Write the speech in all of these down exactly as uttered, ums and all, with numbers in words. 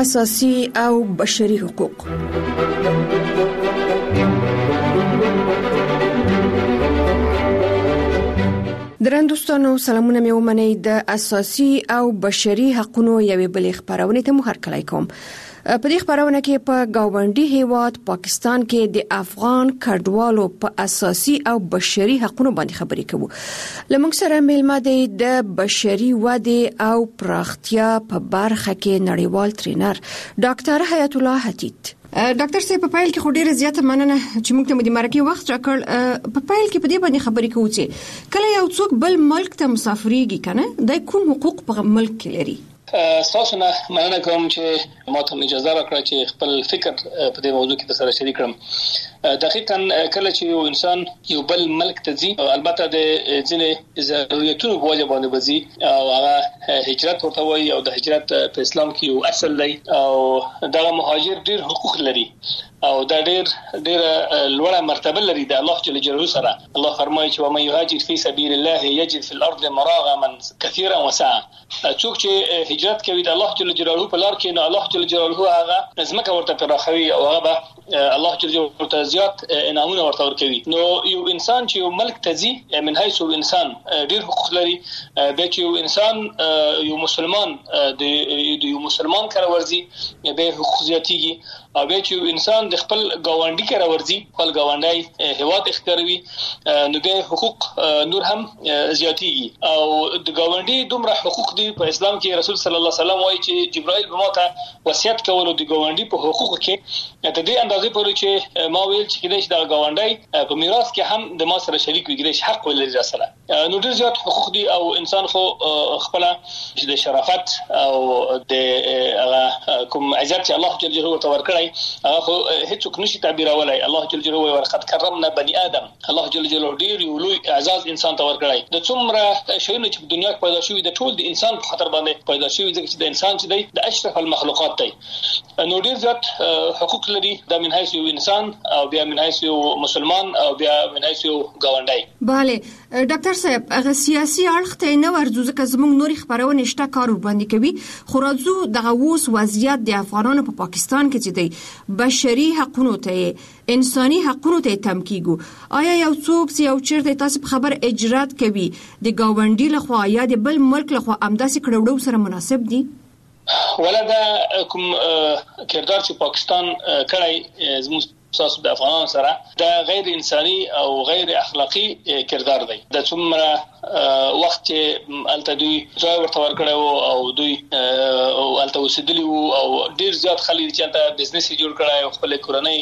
اساسي او بشري حقوق. درن دوستانو سلامونه مې ومنئ. د اساسي او بشري حقوقو یوې بلې خبرونه ته مو هرکلی کوم. په دې خبرونه کې په گاونډي هیواد پاکستان کې د افغان کډوالو په اساسي او بشري حقوقو باندې خبرې کوو. لمونږ سره میلمه دی د بشري وده او پراختیا په برخه کې نړیوال ټرینر ډاکټر حیات الله حتیت. ډاکټر صاحب په پایل کې خو ډیره زیاته مننه چې موږ ته د مرکه وخت راکړ. په پایل کې په دې باندې خبرې کوو چې کله یو څوک بل ملک ته مسافرېږي کنه د کوم حقوق په ملک کې لري. تاسو نه مننه کوم چې ماته اجازه راکړه چې خپل فکر په دې موضوع کې سره شریک کړم. دقیقاً کله چې یو انسان یو بل ملک ته ځي، البته د ځینې ضرورتونو په وجه باندې وځي او هغه هجرت ورته وایي او د هجرت په اسلام کې یو اصل دی او دا مهاجر ډیر حقوق لري او دا ډیر ډیر لوړه مرتبه لري د الله جل جلاله سره. الله فرمایي چې ومن يهاجر في سبيل الله يجد في الارض مراغما كثيرا وسعا. څوک چې هجرت کوي د الله جل جلاله په لار کې، نو الله جل جلاله هغه ځمکه ورته پراخوي او هغه الله جل جلاله زیات انعامونه ورته ورکوي. نو یو انسان چې یو ملک ته ځي من حيث انسان ډیر حقوق لري. به چې یو انسان یو مسلمان د یو مسلمان کار ورځي به حقوق زیاتېږي، او به چې انسان د خپل گاونډي کار ورځي خپل گاونډي هیواد اختیاروي نو به حقوق نور هم زیاتېږي. او د گاونډي دومره حقوق دي په اسلام کې. رسول صلی الله علیه وسلم وایي چې جبرائیل به ماته وصیت کولو د گاونډي په حقوق کې د دې اندازې پورې چې ما ویل چې کله چې د گاونډي په میراث کې هم د ما سره شریک وي، ګرځي حق ولري سره. نو ډیر زیات حقوق دي او انسان خو خپل د شرافت او د کوم عزت چې الله جل جلاله ورته ورکړي هغه خو هیڅوک نشي تعبیرولای. الله جل جلاله ورقد کرمنا بني ادم. الله جل جلاله ډیر یو لوی اعزاز انسان ته ورکړي. د څومره شیونه چې په دنیا کې پیدا شوي د ټول د انسان په خاطر باندې پیدا شوي، ځکه چې د انسان چې دی د اشرف المخلوقات دی. نو ډیر زیات حقوق لري د من حیث یو انسان او بیا من حیث یو مسلمان او بیا من حیث یو گاونډي. bale ډاکټر صاحب هغه سیاسي اړخ ته نه ورځو ځکه زموږ نوري خبرونه شته کار باندې کوي. خو راځو د اوس وضعیت د افغانانو په پاکستان کې چې دی بشري حقوقو ته انساني حقوقو ته تم کیږي. آیا یو څوک چې یو چیرته تاسو په خبر اجرات کوي د گاونډي لخوا یا د بل ملک لخوا امداسي کړوړو سره مناسب دي؟ ولدا کوم کردار چې پاکستان کړای زموږ تاسو د افغانانو سره دا غیر انساني او غیر اخلاقی کردار دی. د څومره وخت چې الته دوی ځای ورته ورکړو او دوی او الته وسیدلی او ډیر زیات خلک چې الته بزنس جوړ کړای او خپل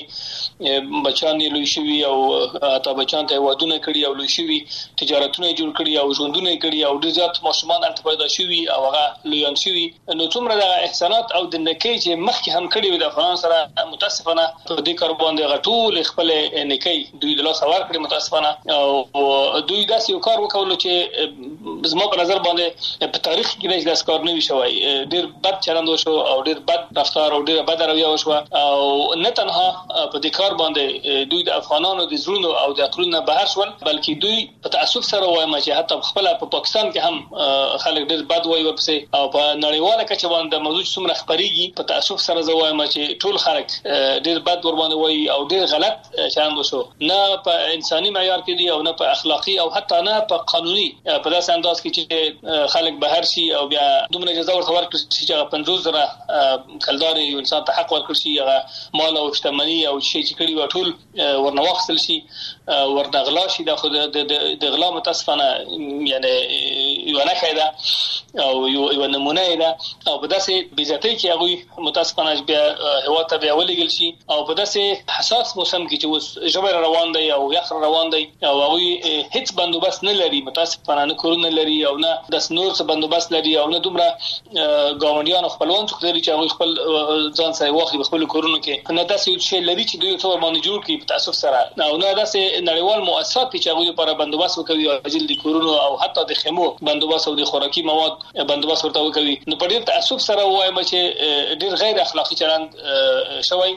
کورنۍ بچان لوي شوی او اته بچان ته ودونه کړی او لوي شوی تجارتونه جوړ کړی او ژوندونه کړی او ډیر زیات ماشومان الته پیدا شوی او هغه لویان شوی. نو څومره د احسانات او د نکي چې مخکې هم کړی و د افغان سره متاسفانه په دې کار باندې غټول خپل نکي دوی د لاس ور کړی متاسفانه او دوی داسې یو کار وکول چې زما په نظر باندې په تاریخ کې داسې کار نه وی شوی. ډیر بد چلند وشو او ډیر بد رفتار او ډیر بد رویه وشو او نه تنها په دې کار باندې دوی د افغانانو د زړونو او د عقلونو بهر شول، بلکې دوی په تاسف سره وایم چې حتی خپل په پاکستان کې هم خلک ډیر بد وایي ورپسې او په نړیواله کچه باندې موضوع څومره خبريږي په تاسف سره زه وایم چې ټول خلک ډیر بد ور باندې وایي او ډیر غلط چلند وشو. نه په انساني معیار کې دي او نه په اخلاقی او حتی نه په قانوني په داسې انداز کې چې خلک بهر شي او بیا دومره جزا ورته ورکړي چې پنځوس زره کلدار یو انسان ته حق ورکړي شي، هغه مال او شتمنۍ او شي چې کړي و ټول ورنواخصل شي ورنغلا شي. د خود د غلا متاسفانه یعنی یو نه کېده او یو نمونه ده او په داسې بیزتۍ کې هغه متاسفانه بیا هوا ته بیا ولګل شي او په داسې حساس موسم کې چې اوس جبر روان دی او یخ روان دی او هغه هیڅ بندوبست نه لري متاسفانه، نه کورونه لري او نه د نور څه بندوبست لري او نه دومره ګاونډیان خپلوان څخه لري چې هغه خپل ځان سره واخلي خپل کورونو کې. نه داسې یو شی لري چې دوی څو باندې جوړ کړي په تاسف سره او نه داسې نړیوال مؤسسات چې هغه لپاره بندوبست وکړي او جلدي کورونو او حتی د خیمو بندوبست او د خوراکي مواد بندوبست ورته وکوي. نو په ډیر تاسف سره وایم چې ډیر غیر اخلاقی چلند شوی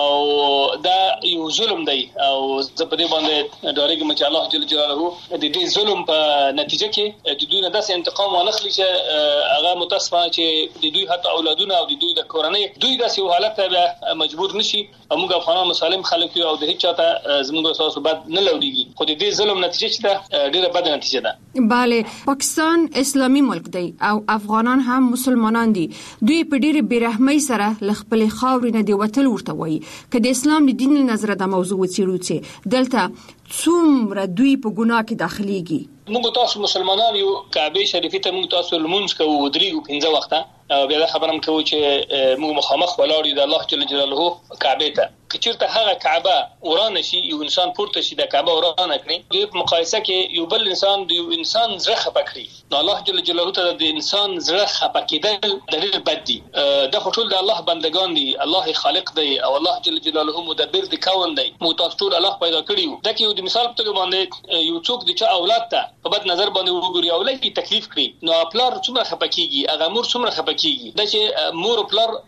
او دا یو ظلم دی او زه په دې باندې ډارېږم چې الله جل جلاله د دې ظلم په نتیجه کې د دوی نه داسې انتقام ونخلي چې هغه متاسفانه چې د دوی حتی اولادونه او د دوی د کورنۍ دوی داسې یو حالت ته مجبور نشي. موږ افغانان مسالم خلک یو او د هیڅ چاته زموږ اساس بد نه لوړیږي، خو د دې ظلم نتیجه چې دا ډیره بد نتیجه ده. bale پاکستان اسلامي ملک دی او افغانان هم مسلمانان دي. دوی په ډیره بیرحمۍ سره لخپل خاورې نه دی وتل ورته وایي. که د اسلام د دین نظر د موضوع وڅیړو چې دلته څومره دوی په ګناه کې داخليږي. موږ تاسو مسلمانان یو کعبه شریفه ته موږ تاسو لمونځ کوو درېږو پنځه وخته او بیا خبرم کوو چې موږ مخامخ ولاړ یو د الله جل جلاله کعبه ته. کچیرته هغه کعبه ورانه شي یو انسان پورته شي د کعبه ورانه کړي په مقایسه کې یو بل انسان د یو انسان زړه خپه کړي نو الله جل جلاله ته د انسان زړه خپه کېدل دلیل بد دي. د خټول د الله بندگان دي، الله خالق دی او الله جل جلاله مدبر د کون دی. مو تاسو ټول الله پیدا کړیو. دا کې د مثال په توګه باندې یو څوک د چا اولاد ته په بد نظر باندې وګوري او لکه تکلیف کړي نو خپل څومره خپه کیږي، هغه مور څومره خپه کیږي. دا چې مور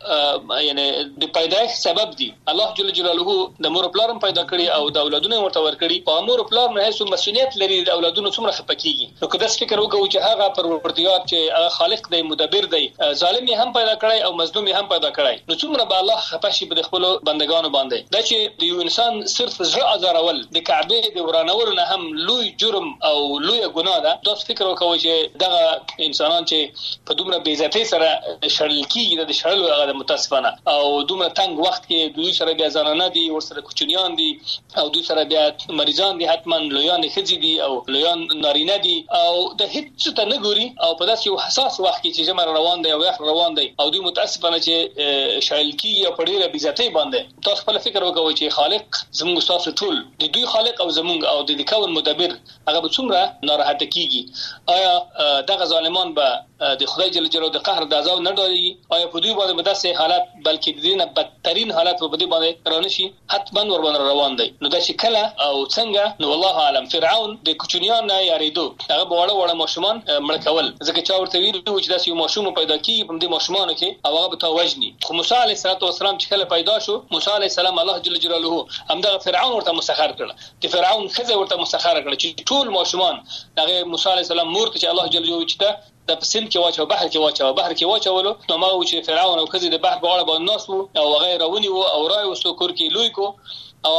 خپل یعنی د پیدایښت سبب دي. الله جل جلاله د مور خپل پیدا کړي او د اولادونو ورته ورکړي په مور خپل نه هیڅ مسؤلیت لري د اولادونو څومره خپه کیږي. نو کله فکر وکړو چې هغه پروردګار چې هغه خالق دی، مدبر دی، ظالم هم پیدا کړی او مظلوم هم پیدا کړی، نو څومره به الله خپه شي په خپل بندگانو باندې. دا چې د یو انسان صرف زړه ازارول د کعبه د ورانولو نه هم لوی جرم او لوی ګناه ده. دا فکر وکوي چې دغه انسانان چې په دومره بے عزتۍ سره شړل کیږي د شړلو هغه متاسفانه او دومره تنگ وخت کې دوی سره بیا زنانه دي، ورسره کوچنیان دي او دوی سره بیا مریضان دي، حتما لویان ښځې دي او لویان نارینه دي او د هیڅ ته نه ګوري او په داسې یو حساس وخت کې چې جمع روان دی او یخ روان دی او دوی متاسفانه چې شړل کیږي او په ډیره بې عزتۍ باندې. تاسو خپل فکر وکوي چې خالق زموږ تاسو ټول د دوی خالق او زموږ او د کون مدبر هغه به څومره ناراحت کیږي. آیا دغه ظالمان به د خدای جل جلاله د قهر د عذاب نه ډارېږي؟ آیا په دوی باندې به داسې حالات بلکې د دې نه بدترین حالات په دې باندې رانشي؟ حتما ور باندې روان دی. نو دا چې کله او څنګه نو والله عالم فرعون د کوچنیان نه یاریدو، هغه وړه وړه ماشومان مړ کول، ځکه چې ورته ویلو چې داسې یو ماشوم پیدا کیږي په دې ماشومانو کې او هغه به تا وژني. خو موسی علیه السلام چې کله پیدا شو، موسی علیه السلام الله جل جلاله همدغه فرعون ورته مسخر کړ. د فرعون خزه ورته مسخر کړ چې ټول ماشومان هغه موسی علیه السلام مور ته چې الله جل جلاله چې د پسند کې واچو بحر کې واچو بحر کې واچولو نو ما و چې فرعون او خزه د بحر په غاړه باندې ناس وو او غیر ونی وو او راي وسو کور کې لوی کو او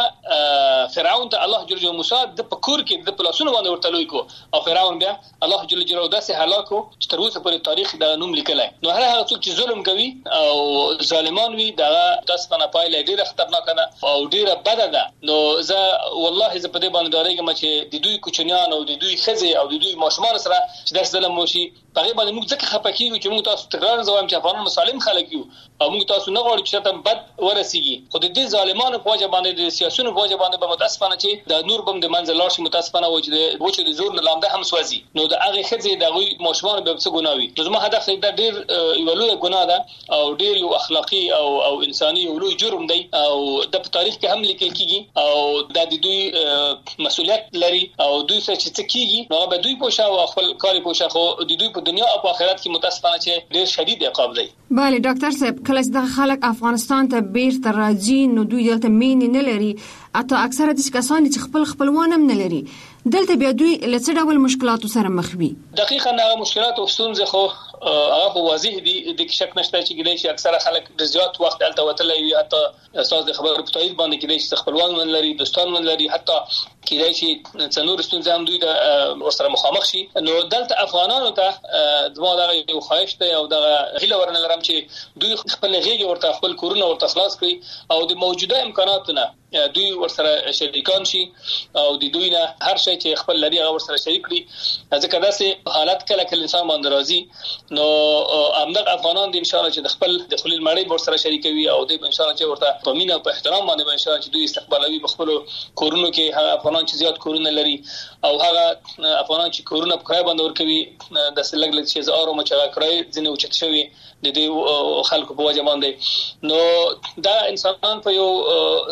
همدغه فرعون ته الله جل جلاله موسی د پکور کې د پلاسونو باندې ورته لوی کو او فرعون بیا الله جل جلاله داسې هلاکو چې تر اوسه پورې تاریخ دا نوم لیکلای. نو هر هغه څوک چې ظلم کوي او ظالمان وي دا تاسو نه پایله ډیره خطرناک ده او ډیره بده ده. نو زه والله زه په دې باندې ډارېږم چې د دوی کوچنیان او د دوی خزه او د دوی ماشومان سره چې داسې ظلم وشي په غیبه موږ ځکه خپه کیږو چې موږ تاسو تکرار زوام چې افغانان مسالم خلک یو او موږ تاسو نه غواړو چې تاسو بد ورسیږي. خو د دې ظالمانو په وجه باندې د سیاسيونو په وجه باندې به متاسفانه چې د نور بم د منځ لاړ شي، متاسفانه و چې د وچو د زور نه لاندې هم سوځي. نو د هغه خځې د غوي ماشومان به څه ګناوي. نو زما هدف دا ډیر یو لوی ګناه ده او ډیر یو اخلاقی او او انساني یو لوی جرم دی او د تاریخ کې هم لیکل کیږي او د دوی مسؤلیت لري او دوی څه چې کیږي نو به دوی پوښا او خپل کاری پوښا خو د دوی په دنیا او په آخرت کې متاسفانه چې ډیر شدید عقاب دی. bale ډاکټر صاحب کله چې خلک افغانستان ته بیرته راځي نو دوی دلته مين نه لري، اته اکثره د کسان چې خپل خپلوان هم نه لري، دلته بیا دوی له څه ډول مشکلاتو سره مخ وي؟ دقیقاً هغه مشکلات او ستونزې خو هغه واضح دي، د شک نشته چې ګلې شي اکثره خلک د زیات وخت الته وتلې وي، حتی اساس د خبرو په تایید باندې کې د خپلوان من لري، دوستان من لري، حتی کېدای شي څنور ستونزې هم دوی د ورسره مخامخ شي. نو دلته افغانانو ته دغه د یو خواهش ته او د هیله ورنه لرم چې دوی خپل غیږ ورته خپل کورونه ورته خلاص کړي او د موجوده امکاناتونه دوی ورسره شریکان شي او د دوی نه هر شي چې خپل لري هغه ورسره شریک کړي. ځکه داسې حالت کله کله انسان باندې راځي نو همدغه افغانان د ان شاء الله چې د خپل د خلیل مړی ورسره شریکوي او د ان شاء الله چې ورته په مینه او په احترام باندې ان شاء الله چې دوی استقبالوي په خپل کورونو کې. هغه افغانان چې زیات کورونه لري او هغه افغانان چې کورونه په کرای باندې ورکوي د سلګ لږ چې زارو مچا کرای ځنه اوچت شوی د دې خلکو په وجه باندې، نو دا انسانان په یو ضعیف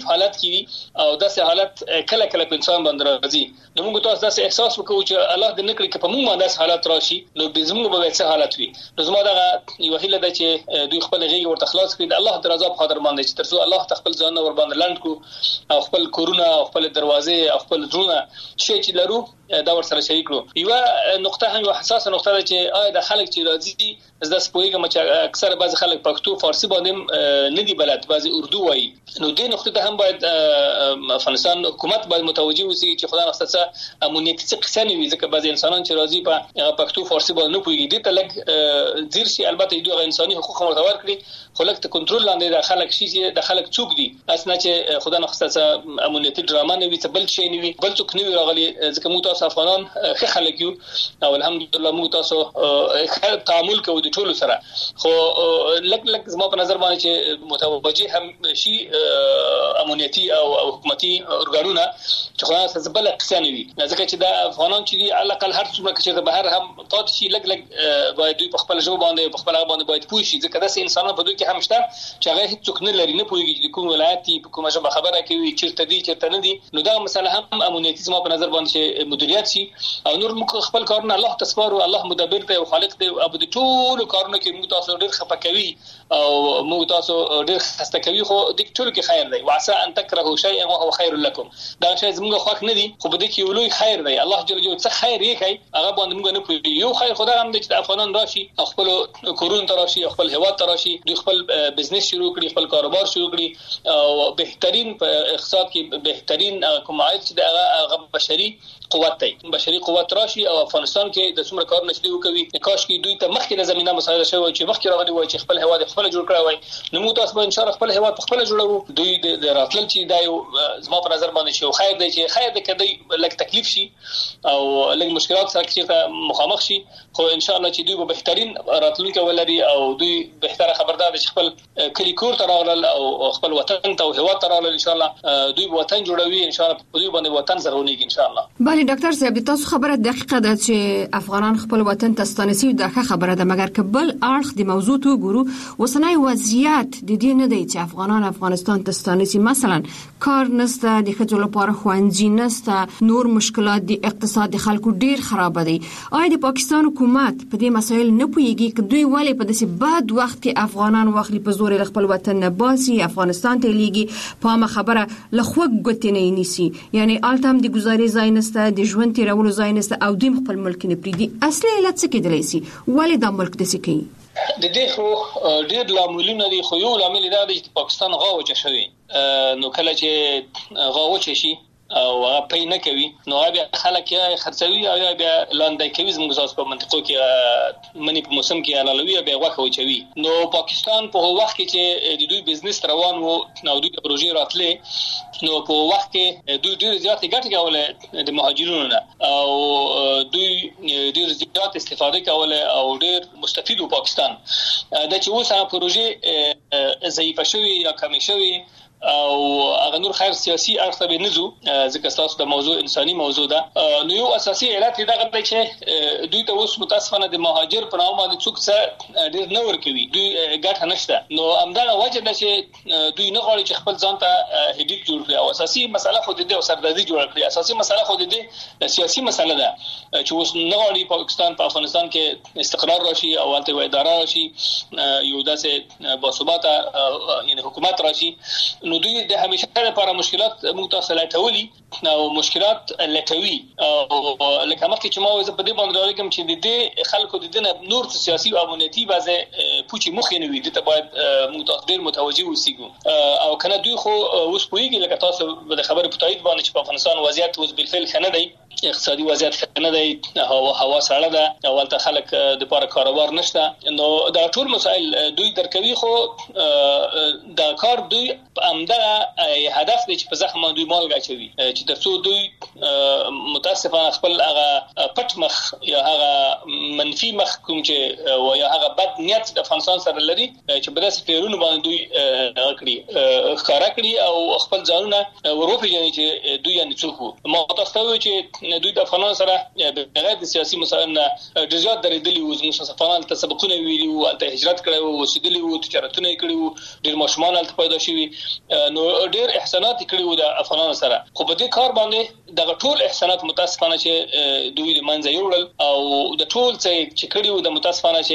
ضعیف حالت کې او داسې حالت کله کله په انسان باندې راځي نو موږ تاسو داسې احساس وکړو چې الله دې نکړي چې په موږ باندې حالت راشي نو د زموږ به څه حالت وي نو زما دا یو هیله ده چې دوی خپل غیږ ورته خلاص کړي د الله د رضا په خاطر باندې چې ترڅو الله خپل ځان ور باندې لاند کو او خپل کورونه او خپل دروازې او خپل ځونه شي چې لرو دا ور سره شریک کړو یو نقطه هم یو حساسه نقطه ده چې آیا د خلک چې راځي زده سپوږیږي چې اکثر بعض خلک پښتو فارسی باندې نه دي بلد بعض اردو وایي نو دې نقطه ته هم باید افغانستان حکومت باید متوجه وي چې خدای نخسته امنیتي څه قصه نه وي ځکه بعض انسانان چې راځي په پښتو فارسی باندې نه پوهیږي دې ته لګ ځیر شي البته دوی انساني حقوق مرتبط کړي خو لکه کنټرول لاندې د خلک شي چې د خلک څوک دي اسنه چې خدای نخسته امنیتي ډرامه نه وي څه بل شي نه وي بل څوک نه وي راغلي ځکه موږ تاسو افغانان ښه خلک یو او الحمدلله موږ تاسو ښه تعامل کوو د ټولو سره خو لک لک زما په نظر باندې چې متوجه هم شي امنیتي او حکومتي ارګانونه چې خو تاسو بل قصه نه وي ځکه چې د افغانان چې دی علاقه هر څومره چې د بهر هم پاتې شي لک لک باید دوی په خپل ژبه باندې په خپل باندې باید پوه شي ځکه داسې انسانان په دوی کې هم شته چې هغه هیڅ څوک نه لري نه پوهیږي چې کوم ولایت په کومه ژبه خبره کوي چیرته دي چیرته نه دي نو دا مسله هم امنیتي زما په نظر باندې مدیریت شي او نور موږ خپل کارونه الله تسبارو الله مدبر دی او خالق دی او د ټولو کارونه کې موږ تاسو ډیر خپه کوي او موږ تاسو ډیر خسته کوي خو د ټولو کې خیر دی وعسى ان تكرهوا شيئا وهو خير لكم دا شی زموږ خوښ نه دي خو په دې کې ولوي خیر دی الله جل جلاله څه خیر یې کوي هغه باندې موږ نه پوهیږو یو خیر خدای هم د افغانان راشي خپل کورون تراشي خپل هواد تراشي دوی خپل بزنس شروع کړي خپل کاروبار شروع کړي او بهترین په اقتصاد کې بهترین کوم عاید چې د بشري قوت دی بشري قوت راشي او افغانستان کې د څومره کار نشي وکوي کاش کې دوی ته مخکې د زمينه مساعده شوی چې مخکې راغلي وای چې خپل هواد خپل جوړ کړی وای نو موږ تاسو به ان شاء الله خپل هواد خپل جوړو دوی د راتلل چې دا یو زما په نظر باندې شو خیر دی چې خیر دی کدی لک تکلیف شي او لک مشکلات سره چې مخامخ شي خو ان شاء الله چې دوی به بهترین راتلونکي ولري او دوی بهتره خبردار دي چې خپل کلی کور ته راغلل او خپل وطن ته او هواد ته راغلل ان شاء الله دوی به وطن جوړوي ان شاء الله دوی باندې وطن زرغونیږي ان شاء الله بله ډاکټر صاحب تاسو خبره دقیقه ده چې افغانان خپل وطن ته ستانسي دا خبره ده مګر کبل اړخ د موضوع ته ګورو وسنۍ وضعیت د دې نه دی چې افغانان افغانستان ته ستانسي مثلا کار نسته د خځو لپاره خوندې نسته نور مشکلات د اقتصاد خلکو ډیر خراب دي آیا د پاکستان حکومت په دې مسایل نه پوهیږي چې دوی ولې په داسې بد وخت کې افغانان واخلي په زور خپل وطن نه باسي افغانستان ته لیږي په ما خبره لخوا ګوتې نه نیسي یعنی التم د گزارې ځای نسته د ژوند تیرولو ځای نسته او دوی خپل ملک نه پریدي اصلي علت څه کېدلی شي ولې دا ملک داسې کوي د دې خو ډېر لاملونه دي خو یو لامل دا دی چې پاکستان غاوچه شوی نو کله چې غاوچه شي او هغه پې نه کوي نو بیا خلک یې خرڅوي او بیا لاندې کوي زموږ تاسو په منطقو کې منی په موسم کې حلالوي بیا واخه وچوي نو پاکستان په وخت کې چې د دوی بزنس روان وو نو دوی پروژې راتلې نو په وخت کې دوی ډېر زیات ګټه کوله د مهاجرونو نه او دوی ډېر زیات استفاده کوله او ډېر مستفید وو پاکستان د چې اوس هغه پروژې ضعیفه شوی یا کمی شوی او هغه نور خیر سیاسي اړخ به نزو ځکه تاسو د موضوع انساني موضوع ده نو یو اساسي علت دا غوډه چې دوی ته اوس متاسفانه د مهاجر په نوم باندې څوک څه ډیر نه ور کوي دوی ګټه نشته نو همدغه وجه ده چې دوی نه غواړي چې خپل ځان ته هډیک جوړ کړي او اساسي مسله خو د دې او سردردي جوړ کړي اساسي مسله خو د دې سیاسي مسله ده چې اوس نه غواړي پاکستان په افغانستان کې استقرار راشي او الته و اداره راشي یو داسې باثباته یعنی حکومت راشي نو دوی د همیشه لپاره مشکلات موږ تاسو لټولي او مشکلات لټوي او لکه مخکې چې ما وځ په دې باندې راغلم چې د دې خلکو د دې نور سیاسي او امنیتي بازه پوچی مخ نه وي د ته باید موږ تاسو ډیر متوجي اوسېګو او کنه دوی خو اوس پوېږي لکه تاسو د خبرې په تایید باندې چې په افغانستان وضعیت اوس بالفعل خنه دی اقتصادي وضعیت خنه دی هوا هوا سړه ده او ولته خلک د لپاره کاروبار نشته نو دا ټول مسائل دوی درکوي خو دا کار دوی همدا هدف دی چې په ځخ باندې مال غاچوي چې ترڅو دوی متاسفانه خپل هغه پټ مخ یا هغه منفي مخ کوم چې او یا هغه بد نیت د افغانستان سره لري چې په داسې پیرونو باندې دوی کړی ښکارا کړی او خپل ځانونه وروپیژني چې دوی نه څوک ما تاسو ته چې دوی د افغانانو سره بغیر د سیاسي مسایل نه ډېر زیات درېدلي وو. زموږ افغانان ته سبقونه ویلي وو، هلته هجرت کړی وو، اوسېدلي وو، تجارتونه یې کړي وو، ډېر ماشومان هلته پیدا شوي، نو ډېر احسانات یې کړي وو د افغانانو سره. خو په دې کار باندې دغه ټول احسانات متاسفانه چې دوی د منځه یوړل او د ټول څه چې کړي وو د متاسفانه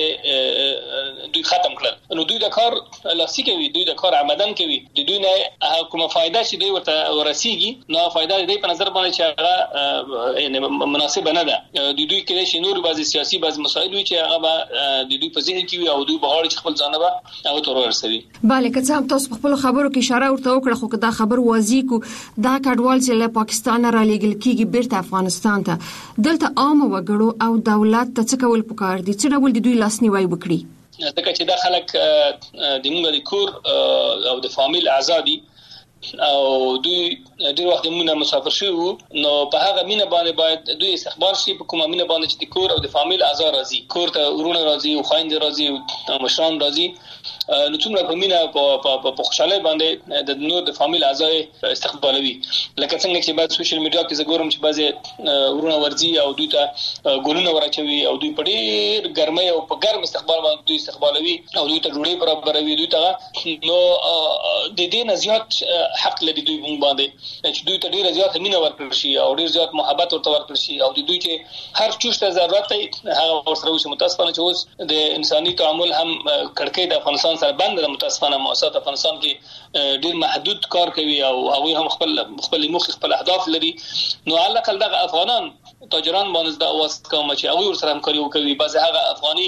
چې دوی ختم کړل. نو دوی د کار لاسي کوي، دوی د کار عمدن کوي، د دوی نه کومه فائدہ چې دوی ورته ورسیږي نو فائدہ د دې په نظر باندې چې هغه یعنی مناسب نه ده. د دوی کې چې نور بعضي سیاسي بعضي مسایل وي چې هغه د دوی په ذهن کې وي او دوی بغاړي چې خپل ځان به هغه تور ورسوي. bale که څه هم تاسو په خپل خبرو کې اشاره ورته وکړه، خو دا خبر واضح کو دا کډوال چې له پاکستان را لېږل کیږي بیرته افغانستان ته، دلته عام وګړو او دولت ته څه کول پکار دي؟ څه ډول دوی لاسنیوي وکړي؟ ځکه چې دا خلک د موږ د کور او د فامیل آزادي او دوی ډېر وخت موږ مسافر شو، نو په هغه مینه باندې باید دوی استقبال شي، په کومه مینه باندې چې د کور او د فامیل اعضاء راځي، کور ته ورونه راځي او خويندې راځي او مشران راځي، نو څومره په مینه په په خوشاله باندې د نور د فامیل اعضاء استقبالوي. لکه څنګه چې بعد سوشل میډیا کې زګورم چې بعضي ورونه ورځي او دوی ته ګولونه ورچوي او دوی په ډېر ګرمۍ او په ګرم استقبال باندې دوی استقبالوي او دوی ته ډوډۍ برابروي دوی ته. نو د دې نه زیات حق لري دوی باندې چې دوی ته ډیر زیات مینه ورکړل شي او ډیر زیات محبت ورته ورکړل شي او دوی چې هر چوشته ضرورت دی هغه ورسره وشي. متاسفانه چې اوس د انساني تعامل هم کړکۍ د افغانستان سره بند ده. متاسفانه مؤسسات افغانستان کې ډیر محدود کار کوي او هغه هم خپل خپل مخ خپل اهداف لري. نو علاقه دغه افغانان تاجران باندې د اواز کوم چې هغه ورسره همکاري وکوي. بعض هغه افغاني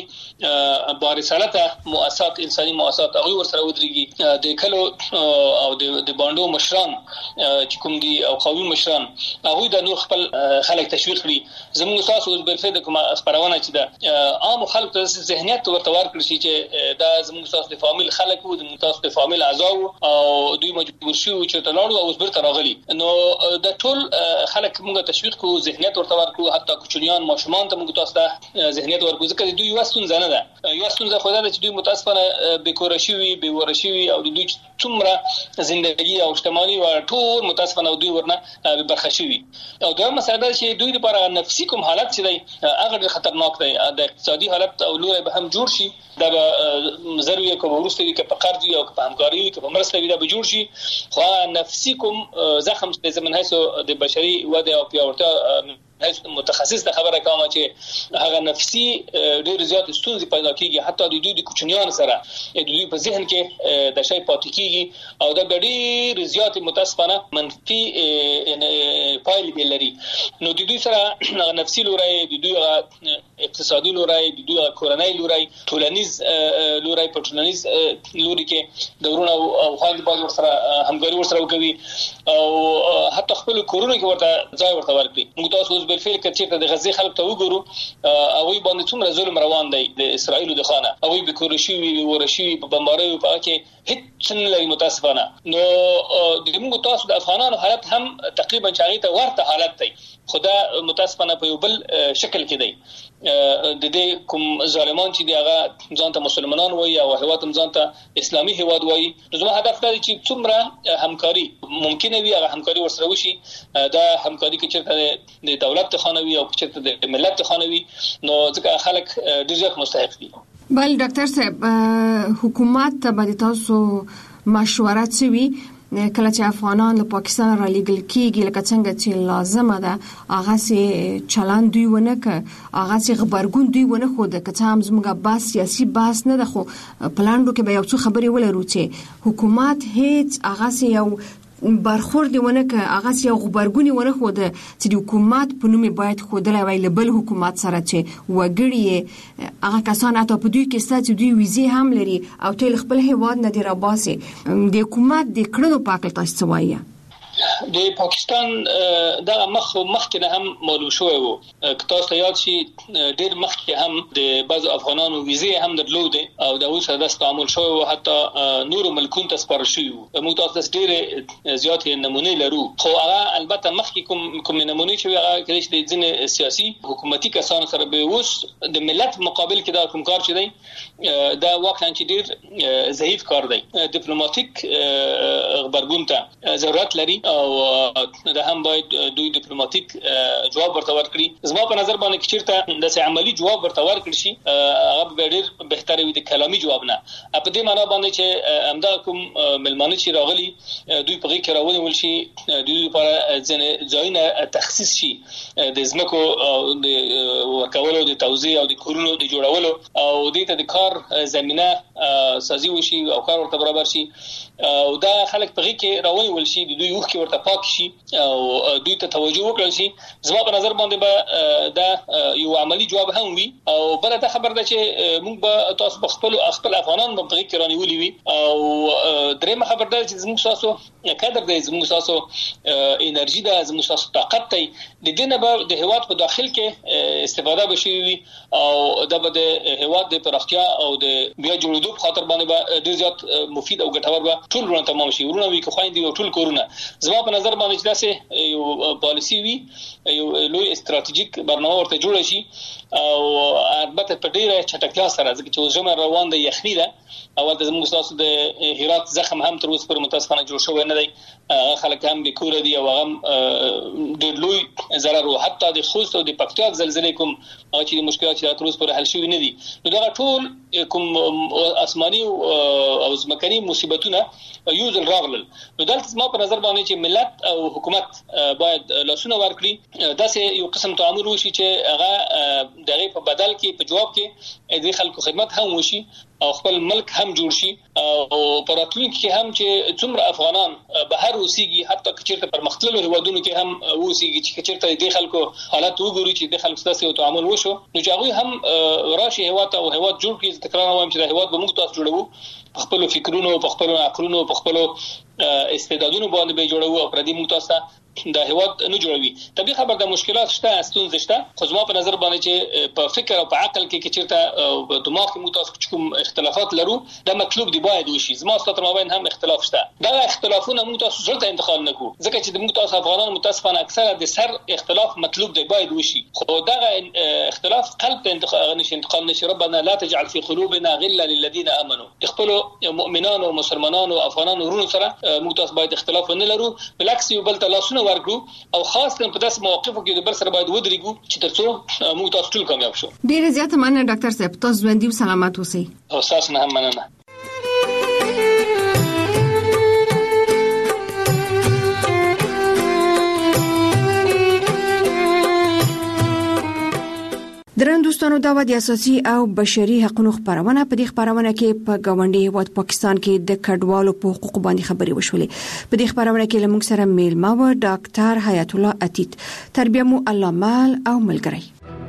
بارسالته مؤسسات انساني مؤسسات هغه ورسره ودرېږي. د کلو او د باندو مشران چې کوم دي او قومي مشران هغه د نور خپل خلک تشویق کړي. زموږ تاسو اوس بل څه د کومه خبرونه چې د عام خلک ته ذهنیت ورته ورکړي شي چې دا زموږ تاسو د فامیل خلک وو، د تاسو د فامیل اعضاء او دوی مجبور شو چې تلاړو او بیرته راغلي. نو د ټول خلک موږ تشویق کوو، ذهنیت ورته ورکړو، حتی کوچنیان ماشومان ته موږ تاسو ته ذهنیت ورکړو ځکه دوی وستون زنه ده. یو ستونزه خو دا چې دوی متاسفانه بیکور شوي، بې ور شوي او دوی څومره ژوندۍ او اجتماعي او ټول متاسفانه دوی ورنه برخه شوي. او دا مسله چې دوی لپاره نفسي کوم حالت چې دی هغه خطرناک دی. د اقتصادي حالت او لوري به هم جوړ شي، دا به ضروري کوم ورسته وي که په قرض وي او که په همکاري وي که په مرسته وي دا به جوړ شي. خو نفسي کوم زخم د زمن هيڅ د بشري وده او پیاوړتیا متخصص د خبره کوم چې هغه نفسي ډېر زیات ستونزې پیدا کیږي، حتی د دوی د کوچنیان سره د دوی په ذهن کې د شی پاتې کیږي او دا ډېر زیات متاسفانه منفي پایلې لري. نو د دوی سره نفسي لوري، د دوی اقتصادي لوري، د دوی کورنۍ لوري، ټولنیز لوري، په ټولنیز لوري کې د ورونو او خويندو باندې ورسره همکاري ورسره وکوي او حتی خپل کورونو کې ورته ځای ورته ورکړي. موږ تاسو اوس بالفعل کچې د غزې خلک ته وګورو، هغه باندې څومره ظلم روان دی د اسرائیل د خانه، هغه به کورشي وي ورشي په بمبارۍ په کې هیڅ نه لري متاسفانه. نو د موږ تاسو د افغانانو حالت هم تقریبا چاغې ته ورته حالت دی، خدا متاسفانه په یو بل شکل کې دی. د دې کوم ظالمان چې دی هغه ځان ته مسلمانان وایي او هیواد هم ځان ته اسلامي هیواد وایي. زما هدف دا دی چې څومره همکاري ممکن وي هغه همکاري ورسره وشي. دا همکاري کې چې د دولت ته خانوي او چې د ملت ته خانوي نو ځکه خلک ډېر ځکه مستحق دي. بل ډاکټر صاحب حکومت ته باید تاسو مشوره کوي کله چې افغانان له پاکستان را لېږل کېږي لکه څنګه چې لازمه ده هغه سي چلند دوی ونه ک هغه سي خبرګون دوی ونه خو د که څه هم زموږ باس سیاسي باس نه ده، خو پلاندو کې به یو څه خبرې ولرو چې حکومت هیڅ هغه سي یو برخورد ونه ک هغه سي یو خبرګون ونه خو د چې د حکومت په نوم باید خودلای وای بل حکومت سره چې وګړي هغه کسان اته په دوی کې ستاسو دوی ویزه هم لري او تل خپل هیواد نه دی را باسي. د حکومت د کړنو پاکل تاسو وایي د پاکستان دا مخ مخکې هم معلوم شوی وو. تاسو ته یاد شي ډېر مخکې هم د بعض افغانانو ویزه هم درلودې او دا اوس د تعامل شوی وو، حتی نور ملکونو ته سپارل شوی وو. موږ تاسو ته ډېر زیات نمونه لرو، خو هغه البته مخکې کوم کوم نمونه چې هغه کله چې د ځینې سیاسي حکومتي کسانو سره به اوس د ملت مقابل کې دا کوم کار چي دی دا واقعا چې ډېر ضعیف کار دی. ډیپلوماټیک خبرګون ته ضرورت لري او د هم باید دوی ډیپلوماټیک جواب ورته ورکړي. زما په نظر باندې چیرته د عملی جواب ورته ورکړي شي هغه به ډیر بهتره وي د کلامي جواب نه. په دې معنی باندې چې امدا کوم ملمانه چې راغلي دوی په غي کې راونیول شي، دوی لپاره ځنه ځایونه تخصیص شي د زمکو د ورکولو د توزیع او د کورونو د جوړولو او د ته د کار زمينه سازي وشي او کار ورته برابر شي او دا خلک په غي کې راونیول شي، دوی وخت کې ورته پاک شي او دوی ته توجه وکړي شي. زما په نظر باندې به دا یو عملی جواب هم وي. او بل دا خبر ده چې موږ به تاسو په خپل خپل افغانان په غي کې رانیولي وي او درېمه خبر ده چې زموږ تاسو کډر دی، زموږ تاسو انرژي ده، زموږ تاسو طاقت دی، د دې نه به د هواد په داخل کې استفاده بشي او دا به د هواد د پراختیا او د بیا جوړېدو په خاطر باندې به ډیر زیات مفید او ګټور به ټول ورته تمام شي. ورونه وي که خويندې او ټول کورونه. زما په نظر باندې چې داسې یو پالیسی وي، یو لوی استراتیژیک برنامه ورته جوړ شي او البته په ډیره چټکتیا سره، ځکه چې زموږ روان د یخنی ده او د زموږ تاسو د هرات زخم هم تر اوسه پر متاسفانه جوړ شوی نه دی. خلک هم به کور دي او هغه د لوی ضرر او حتی د خوست او د پکتیا زلزلې کوم چې مشکلات چې تر اوسه پر حل شوی نه دي. نو دا ټول کوم آسماني او ځمکني مصیبتونه یو ځل راغلل. نو دلته زما په نظر باندې چې ملت او حکومت باید لاسونه ورکړي، داسې یو قسم تعامل وشي چې هغه دغه په بدل کې په جواب کې د خلکو خدمت هم وشي او خپل ملک هم جوړ شي او پراتلونکو کې هم چې څومره افغانان بهر اوسېږي، حتی کچېرته پر مختلفو هیوادونو کې هم اوسېږي، چې کچېرته د خلکو حالت وګوري چې د خلکو سره تعامل وشو، نو چې هغه هم راشي هیواد او هیواد جوړ کړي. تکرار وایم چې د هیواد به موږ تاسو جوړو، په خپل فکرونو، په خپل عقلونو، په خپل استعدادونو باندې به جوړو او پردي موږ تاسو د هیواد نه جوړوي. طبيعي خبر د مشکلات شته، ستونزې شته، خو زما په نظر باندې چې په فکر او په عقل کې چیرته او په دماغ کې موږ تاسو کوم اختلافات لرو دا مطلوب دی باید وشي. زما ستاسو مابین هم اختلاف شته، دا اختلافونه موږ تاسو سره انتقال نکو، ځکه چې موږ تاسو افغانان متاسفانه اکثره د سر اختلاف مطلوب دی باید وشي، خو دا اختلاف قلب ته انتقال نشي انتقال نشي. ربنا لا تجعل في قلوبنا غلا للذين امنوا. خپل مؤمنان او مسلمانان او افغانان ورونو سره موږ تاسو باید اختلاف نه لرو، بالعکس یو بل ته لاسونه ورکړو او خاص کر په داسې مواقفو کې د بل سره باید ودرېږو چې ترڅو موږ تاسو ټول کامیاب شو. ډیر زیات مننه ډاکټر صاحب، تاسو ژوندۍ او سلامت اوسئ. او تاسو نه هم مننه. درن دوستانو دا و د اساسي او بشري حقوقو خبرونه. په دې خبرونه کې په گاونډي هیواد پاکستان کې د کډوالو په حقوقو باندې خبري وشولې. په دې خبرونه کې لمونږ سره میلمه و ډاکټر حیات الله عتیق، تربیه مو الله مال او ملګری.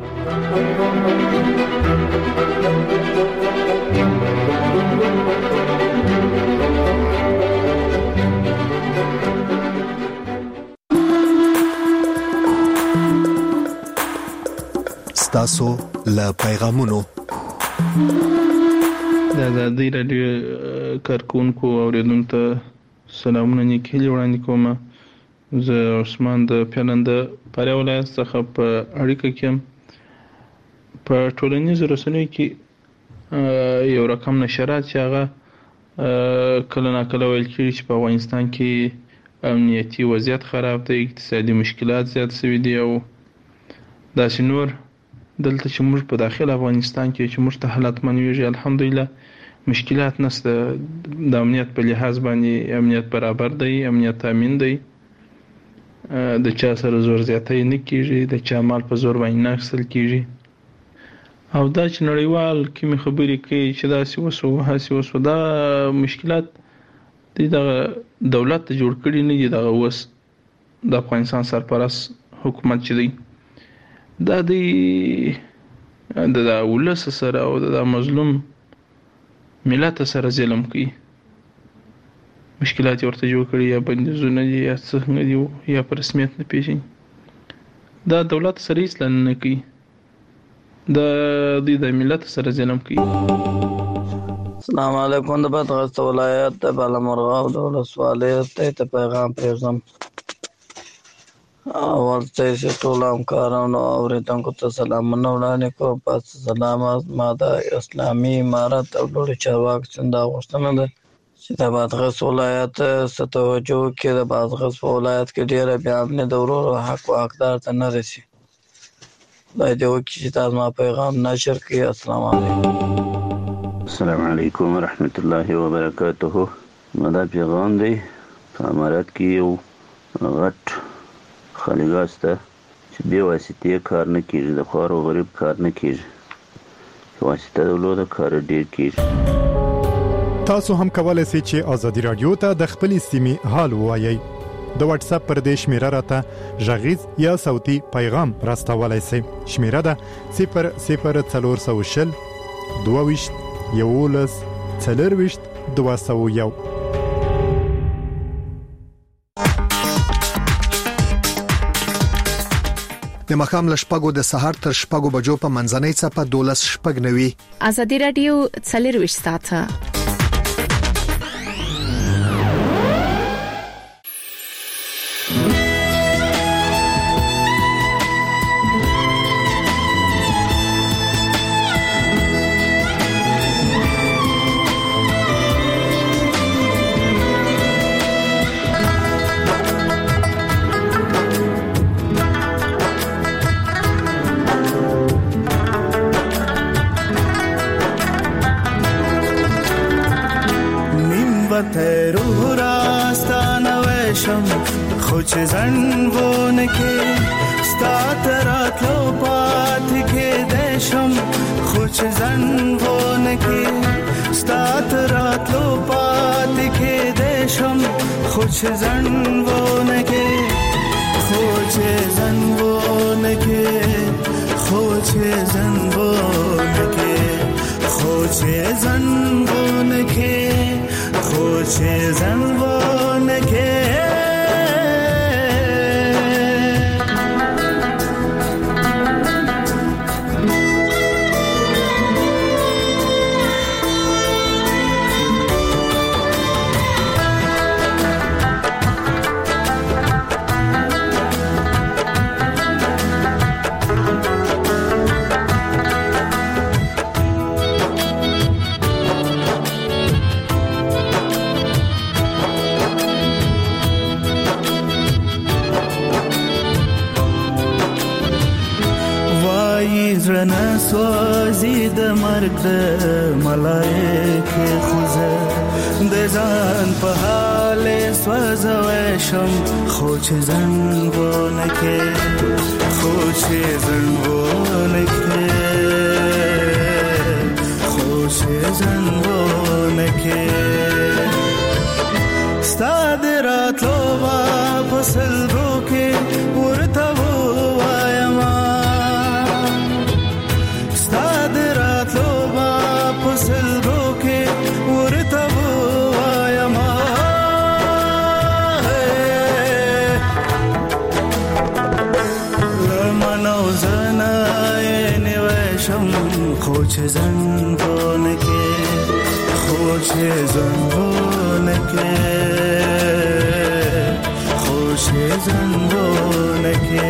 تاسو له پیغامونو د آزادۍ راډیو کارکونکو اوریدونکو ته سلامونه نیکهیلې وړاندې کوم. زه عثمان د پیلند پاره ولایت څخه په اړیکه کې په ټولنیزو رسنیو کې یو رقم نشرات چې هغه کله ناکله ویل کېږي چې په افغانستان کې امنیتي وضعیت خراب دی، اقتصادي مشکلات زیات شوي دي او داسې نور. دلته چې موږ په داخل افغانستان کې چې موږ ته حالت منويږي الحمدلله مشکلات نشته، د امنیت په لحاظ باندې امنیت برابر دی، امنیت امین دی، د چا سره زور زیاتی نه کیږي، د چا مال په زور باندې نه اخیستل کیږي. او دا چې نړیوال کومې خبرې کوي چې داسې وسو هاسې وسو، دا مشکلات دي د دولت ته جوړ کړي نه دي. دغه وس د افغانستان سرپرست حکومت چې دی دا دی د ولس سره او د مظلوم ملت سره ظلم کوي، مشکلات ورته جوړ کړي، یا بندیزونه دي یا څنګه دي یا په رسمیت نه پیژني. دا دولت سره هیڅ نه کوي، د دې د ملت سره ظلم کوي. السلام علیکم. د بدغست ولایت د بالامرغه د ولسوالۍ ته پیغام پیغام اول ته ټول همکارانو او اوریدونکو ته سلامونه وړاندې کوم. پس سلام ما د اسلامي امارت او لوړ چارواکو څخه غوښتنه ده چې د بادغیس ولایت څه توجه وکړي، د بادغیس په ولایت کې ډېره بې امني د ورورو حق و حقدار ته نه رسي. خدای دې وکړي چې دا زما پیغام نشر کړي. السلام علیکم. السلام علیکم ورحمت الله وبرکاته. نو دا پیغام دی په امارات کې یو غټ خالیګاز ته چې بې واسطې کار نه کېږي، د خوار و غریب کار نه کېږي، واسطه درلوده کار ډېر کېږي. تاسو هم کولای شئ چې ازادي رادیو ته د خپلې سیمې حال ووایئ. د واتس اپ پر دې شمیره راته غږیز یا صوتي پیغام راستولای شئ. شمیره ده صفر صفر څلور سوه شل دوه ویشت یولس څلور ویشت دوه سوه یو. د مخام لشپګو د سحر تر شپګو بجو په منځنۍ چپه دولس شپګ نوي. ازادي رادیو څلور ویشت ساعته. خوش زنبون که ستات راتلو پات که دشم، خوش زنبون که ستات راتلو پات که دشم، خوش زنبون که خوش زنبون که خوش زنبون که خوش زنبون که خوش زنبون که زرنا سوازی د مرګ د ملائکه خوزه د ځان په حال سوځوي شم، خو چې زنګونه کې خو چې زنګونه کې خو چې زنګونه کې ستاد راتلو واپس لرو کې ورته وایم سلبو کې ورته وایم لمنو زنای نیوشم، خو چې زنګونه کې خو چې زنګونه کې خو چې زنګونه کې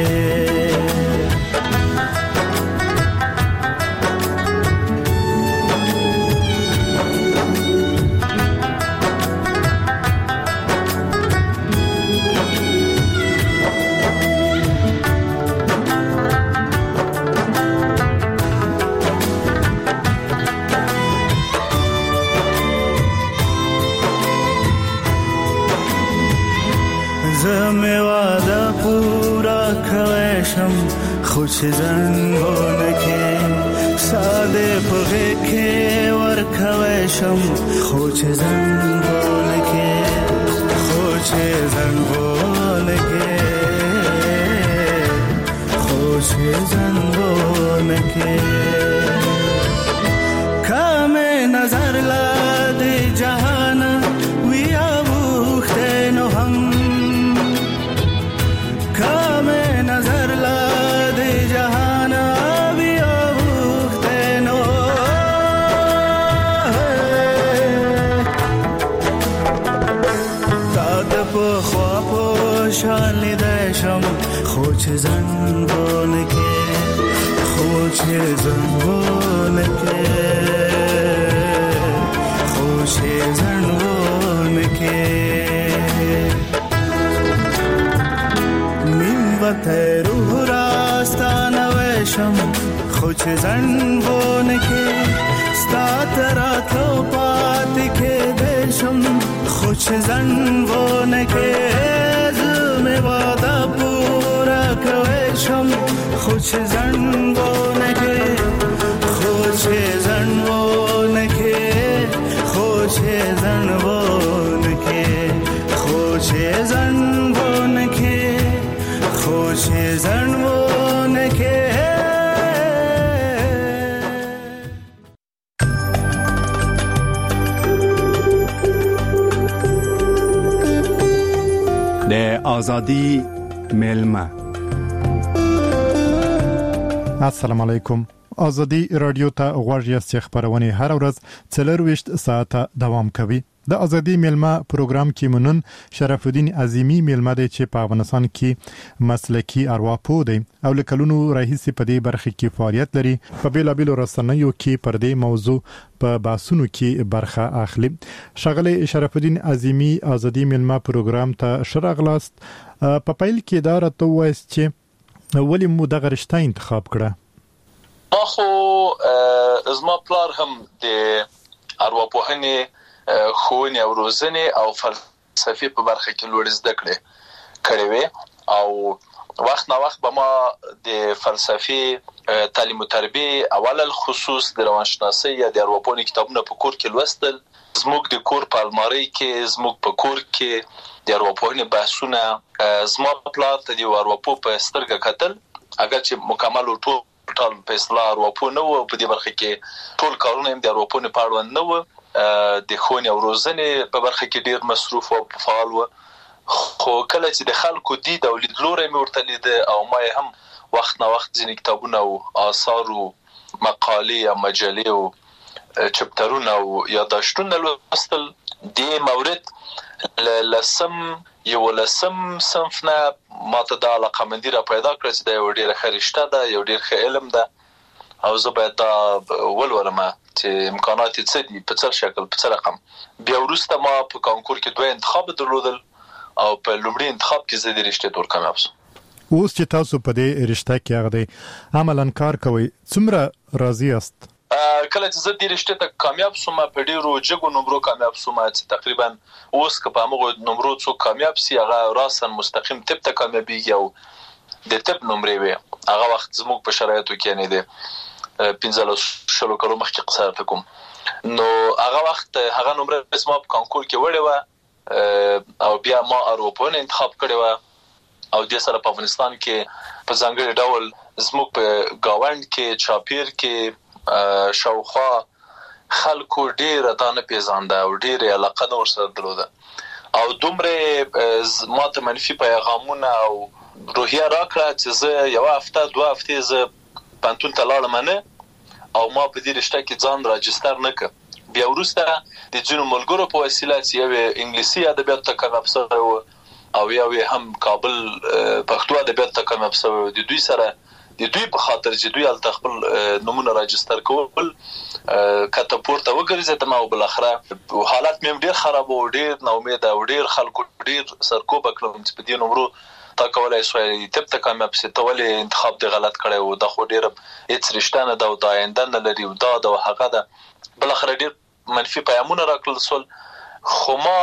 خو چې زنګونه کې ساده پغې کې ورکوي شم، خو چې زنګونه کې خو چې زنګونه کې خو چې زنګونه کې کمه نظر لا دې جهان ویا وخته نو هم کمه نظر لا شان لیدشم، خو چې زنګونه کې خو چې زنګونه کې خو چې زنګونه زنبونه که زم بادا پورا کوشم خوش زنبونه که خوش زنبونه که خوش زنبونه که خوش زنبونه که خوش زنبونه که د ازادي ملما. السلام علیکم. ازادي رادیو ته غوږ یاست. خبرونه هر ورځ څلرويشت ساعته دوام کوي. د ازادي ملما پروګرام کې منن شرف الدین عظیمی ملما دی چې په افغانستان کې مسلکی ارواپوه دی او لکلونو راهیسي په دې برخه کې فعالیت لري. په بیلابیلو رسنیو کې پر دې موضوع په بحثونو کې برخه اخلي. شغله شرف الدین عظیمی ازادي ملما پروګرام ته شرغلاست. په پیل کې دا راته وایي چې ولی مو دغه رشته انتخاب کړه؟ اخو زما پلار هم د ارواپوهنې خوونې او روزنې او فلسفي په برخه کې لوړ زده کړې کړې وې او وخت نا وخت به ما د فلسفي تعلیم او تربیه اول الخصوص د روانشناسۍ یا د ارواپوهنې کتابونه په کور کې لوستل. زموږ د کور په المارۍ کې زموږ په کور کې د ارواپوهنې بحثونه زما پلار ته د ارواپوه په سترګه کتل، اگر چې مکمل او ټول ټول په اصطلاح ارواپوه نه و. په دې برخه کې ټول کارونه هم د ارواپوهنې په اړه نه و. د خوونې او روزنې په برخه کې ډیر مصروف او فعال و. خو کله چې د خلکو دید او لیدلوري مې ورته لید او ما هم وخت نه وخت ځینې کتابونه او آثار او مقالې او مجلې او چپټرونه او یادداشتونه لوستل. د مورد لسم یو لسم صنف نه ماته د علاقمندي را پیدا کړ چې دا یو ډیر ښه رشته ده، یو ډیر ښه علم ده او زه باید دا ولولم چې امکانات یې څه دي، په څه شکل، په څه رقم. بیا وروسته ما په کانکور کې دوه انتخاب درلودل او په لومړي انتخاب کې زه د رشتې تور کامیاب شوم. اوس چې تاسو په دې رشته کې هغه دی عملاً کار کوي، څومره راضي یاست؟ کله چې زه د رشتې ته کامیاب شوم په ډیرو جګو نمرو کامیاب شوم چې تقریبا اوس که په هغه نمرو څو کامیاب سي هغه راسن مستقیم طب ته کامیابیږي او د طب نمرې وي. هغه وخت زموږ په شرایطو کې نه دی پنځه شلو کلو مخکې قصه کوم، نو هغه وخت هغه نمره زما په کانکور کې وړې و او بیا ما ارواپوهنه انتخاب کړې و او د سره په افغانستان کې په ځانګړي ډول زموږ په گاوند کې چاپیر کې شاوخوا خلکو ډیر دانه پیژانده او ډیر علاقه نور سره درلوده او دومره ماته منفي پیغامونه او روحیه راکړه چې زه یو هفته دوه هفتې زه پانتون ته لاړم نه او ما په دې رشته کې ځان راجستر نه کړ. بیا وروسته د جنو ملګرو په وسیله چې یو انګلیسي ادبیات ته کامیاب شوی او یو هم کابل پښتو ادبیات ته کامیاب شوی، د دوی سره د دوی په خاطر چې دوی ال خپل نمونه راجستر کول کته پورته وګرځیدم او بل اخره حالت مې ډیر خراب او ډیر نو امید او ډیر خلکو ډیر سرکوب کړم چې په دې نمرو تا کولای شوی طب ته کامیاب سي. ته ولې انتخاب دی غلط کړی او د خو ډیر هیڅ رشته نه دا او دا آینده نه لري او دا د هغه ده. بل اخره ډیر منفي پیغامونه راکړل سول. خو ما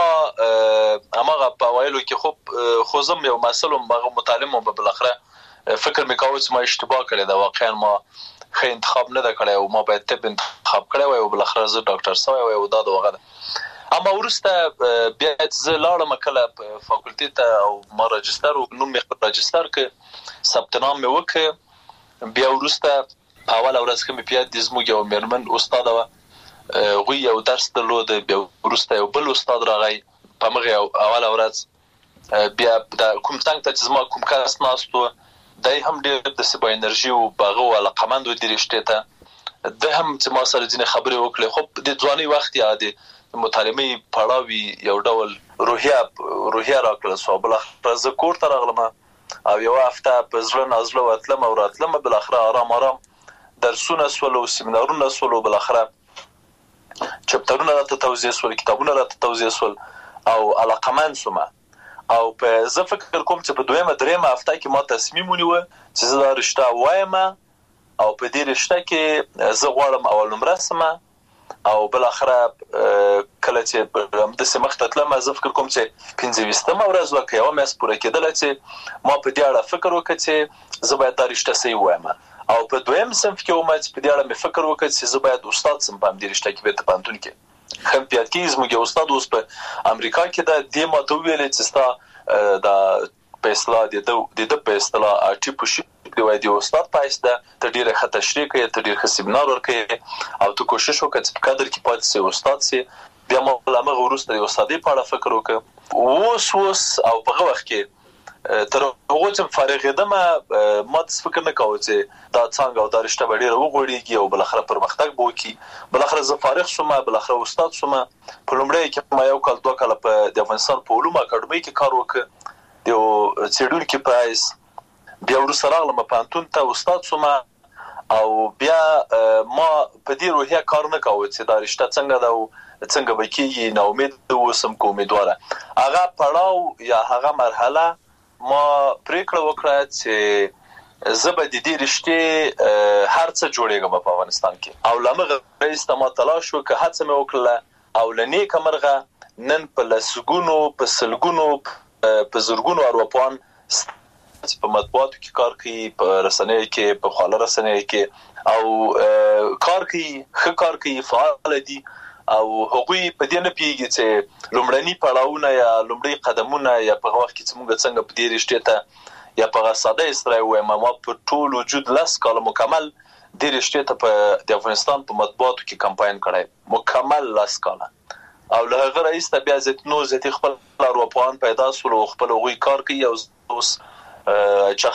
هغه په وایلو کې خو خو زم یو مسله مغه متعلم په بل اخره فکر مې کاوه چې ما اشتباه کړی دا، واقعا ما ښه انتخاب نه کړی او ما باید طب انتخاب کړی وای او بل اخره زه ډاکټر سوی وای او دا د وغه. اما ورسته بیا چې لاړم کله په فاکولټي ته او ما راجستر او نوم مې راجستر ک ثبت نام مې وک. بیا ورسته په اول ورځ کې مې پیاد د زموږ یو میرمن استاد و غوی یو درس درلود. بیا ورسته یو بل استاد راغی په مغه اول ورځ بیا د کوم څنګه ته چې ما کوم کس ناستو دای هم ډېر د سبا انرژي او باغه او علاقمند و د رشتې ته د هم چې ما سره ځینې خبرې وکړې. خو د ځواني وخت یادې مطالعه پړاوي یو ډول روحیه روحیه راکړل سو. بل اخر زه کور ته راغلم او یو هفته په ځل نازله وتلم او راتلم. بل اخر آرام آرام درسونه سول او سیمینارونه سول. بل اخر چپټرونه راته توضیح سول، کتابونه راته توضیح سول او علاقمند سوم او په زه فکر کوم چې په دویمه درېمه هفته کې ما تصمیم ونیو چې زه دا رشته وایم او په دې رشته کې زه غواړم اول نمره سم او بل اخره کله چې د سمخ تطلم از فکر کوم چې پنځه ویشتمه ورځ وکړ او مې سپوره کېدل چې ما په دې اړه فکر وکړ چې زه باید دا رښتیا صحیح وایم او په دویم صنف کې ومه چې په دې اړه مې فکر وکړ چې زه باید استاد سم په دې رښتیا کې به ته پانتون کې هم پیات کې زموږ استاد اوس په امریکا کې د دې ماته ویل چې ستا د په اصطلاح د د په اصطلاح ټیپوشي دی وای دی استاد پایسته ته ډیره ښه تشریح کوي ته ډیر ښه سیمینار ورکوي او ته کوشش وکړې چې په قدر کې پاتې سي استاد سي بیا موږ لامغه ورسته د استادۍ په اړه فکر وکړ اوس اوس او په هغه وخت کې تر هغه چې فارغېدم ما د فکر نه کاوه چې دا څنګه او دا رښتیا ډیره وغوړېږي او بل اخر پرمختګ به وکړي بل اخر زه فارغ شوم بل اخر استاد شوم په لومړی کې ما یو کال دوه کال په د افغانستان په علومو اکاډمۍ کې کار وکړ یو څېړونکي پایس بیا وروسته راغلم پانتون ته استاد شوم او بیا ما په دې روحیه کار نه کاوه چې دا رښتیا څنګه دا څنګه به کېږي نو امید اوسم کوم امیدواره هغه پړاو یا هغه مرحله ما پریکړه وکړه چې زه به د دې رښتې هر څه جوړېږم په افغانستان کې او لمغه رئیس ما تلاش وکړه هڅه مې وکړه او لنی کمرغه نن په لسګونو په سلګونو په زرګونو اروپان په مطبوعاتو کې کار کوي په رسنیو کې په خاله رسنیو کې او کار کوي ښه کار کوي فعال دي او هغوی په دې نه پیږي چې لومړني پړاوونه یا لومړني قدمونه یا په وخت کې څنګه څنګه په دې رښتیا ته یا په ساده استرای وایم ما په ټول وجود لاس کال مکمل د رښتیا ته په د افغانستان په مطبوعاتو کې کمپاین کړای مکمل لاس کال او له هغه رئیس ته بیا ځت نو ځت خپل اروپان پیدا سول او خپل غوي کار کوي او اوس چې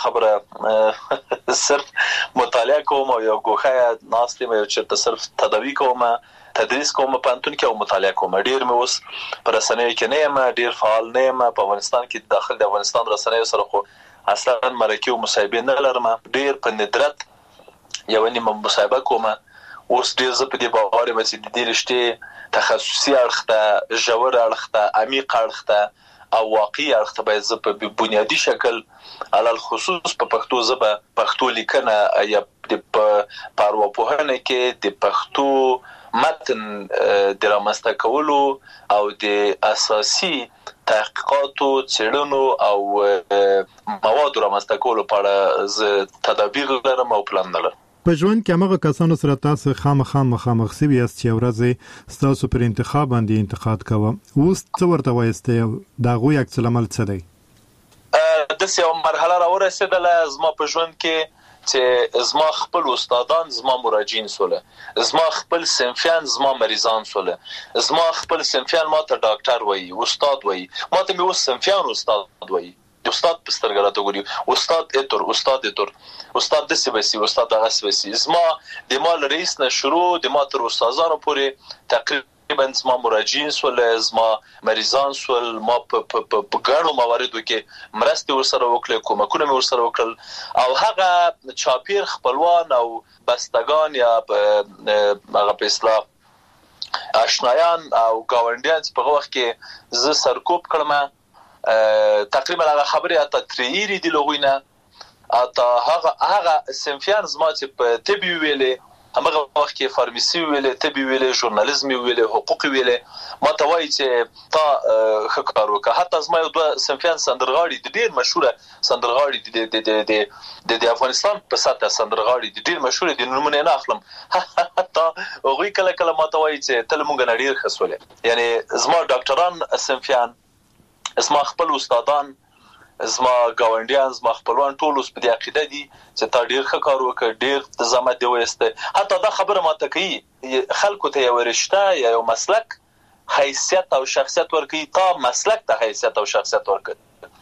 خبره صرف مطالعه کوم او یو غوخه ناستې مې چې صرف تداوی کوم تدریس کوم پانتون کې او مطالعه کوم ډیر مې اوس پر رسنیو کې نه یم ډیر فعال نه یم په افغانستان کې داخل د افغانستان رسنیو سره خو اصلا مرکه او مصاحبه نه لرم ډیر په ندرت یو نیمه مصاحبه کوم اوس ډیر زه په دې باور یم چې د دې رښتې تخصصي اړخ ته ژور اړخ ته عمیق اړخ ته او واقعي اړخ ته باید زه په بنیادی شکل علل خصوص په پښتو ژبه پښتو لیکنه یا د پارواپوهنه کې د پښتو متن د رامنځته کولو او د اساسي تحقیقاتو څېړنو او موادو رامنځته کولو په اړه زه تدابیر لرم او پلان لرم په ژوند کې هغه کسانو سره تاسو خامخا مخامخ سوي یاست چې ورځې تاسو پر انتخاب باندې انتقاد کوه اوس څه ورته وایسته دا غوي عکس العمل څه دی د سیو مرحله را ورسېدله زما په ژوند کې چې زما خپل استادان زما مراجعین سوله زما خپل صنفیان زما مریضان سوله زما خپل صنفیان ماته ډاکټر وایي استاد وایي ماته مې اوس صنفیان استاد وایي استاد په سترګه راته ګوري استاد اتر استاد اتر استاد د سیبسي استاد هغه سیبسي زما د مال رئیس نه شروع د ما تر استادانو پورې تقریبا زما مراجعین سول زما مریضان سول ما په په ګڼو مواردو کې مرستې ورسره وکړې کومکونه مې ورسره وکړل او هغه چاپیر خپلوان او بستگان یا هغه په اصطلاح آشنایان او گاونډیان په وخت کې ز سرکوب کړم تقریبا هغه خبره اته تریری دی لغوینه اته هغه هغه سنفیان زما چې په طبي ویلې هغه وخت کې فارمیسي ویلې طبي ویلې ژورنالیزم ویلې حقوق ویلې ما ته وایي چې تا خکار وکړه حتی زما یو دوه سنفیان سندرغاړي د ډیر مشهوره سندرغاړي د د د د افغانستان په ساته سندرغاړي د ډیر مشهوره دي نمونه نه اخلم حتی هغه کله کله ما ته وایي چې تل مونږ نه ډیر خسولې یعنی زما ډاکټران سنفیان زما خپل استادان زما گاونډیان زما خپلوان ټول اوس په دې عقیده دي چې تا ډیر ښه کار وکړ ډیر زحمت دی وسته حتی دا خبره ماته کوي خلکو ته یو رشته یا یو مسلک حیثیت او شخصیت ورکوي تا مسلک ته حیثیت او شخصیت ورکوي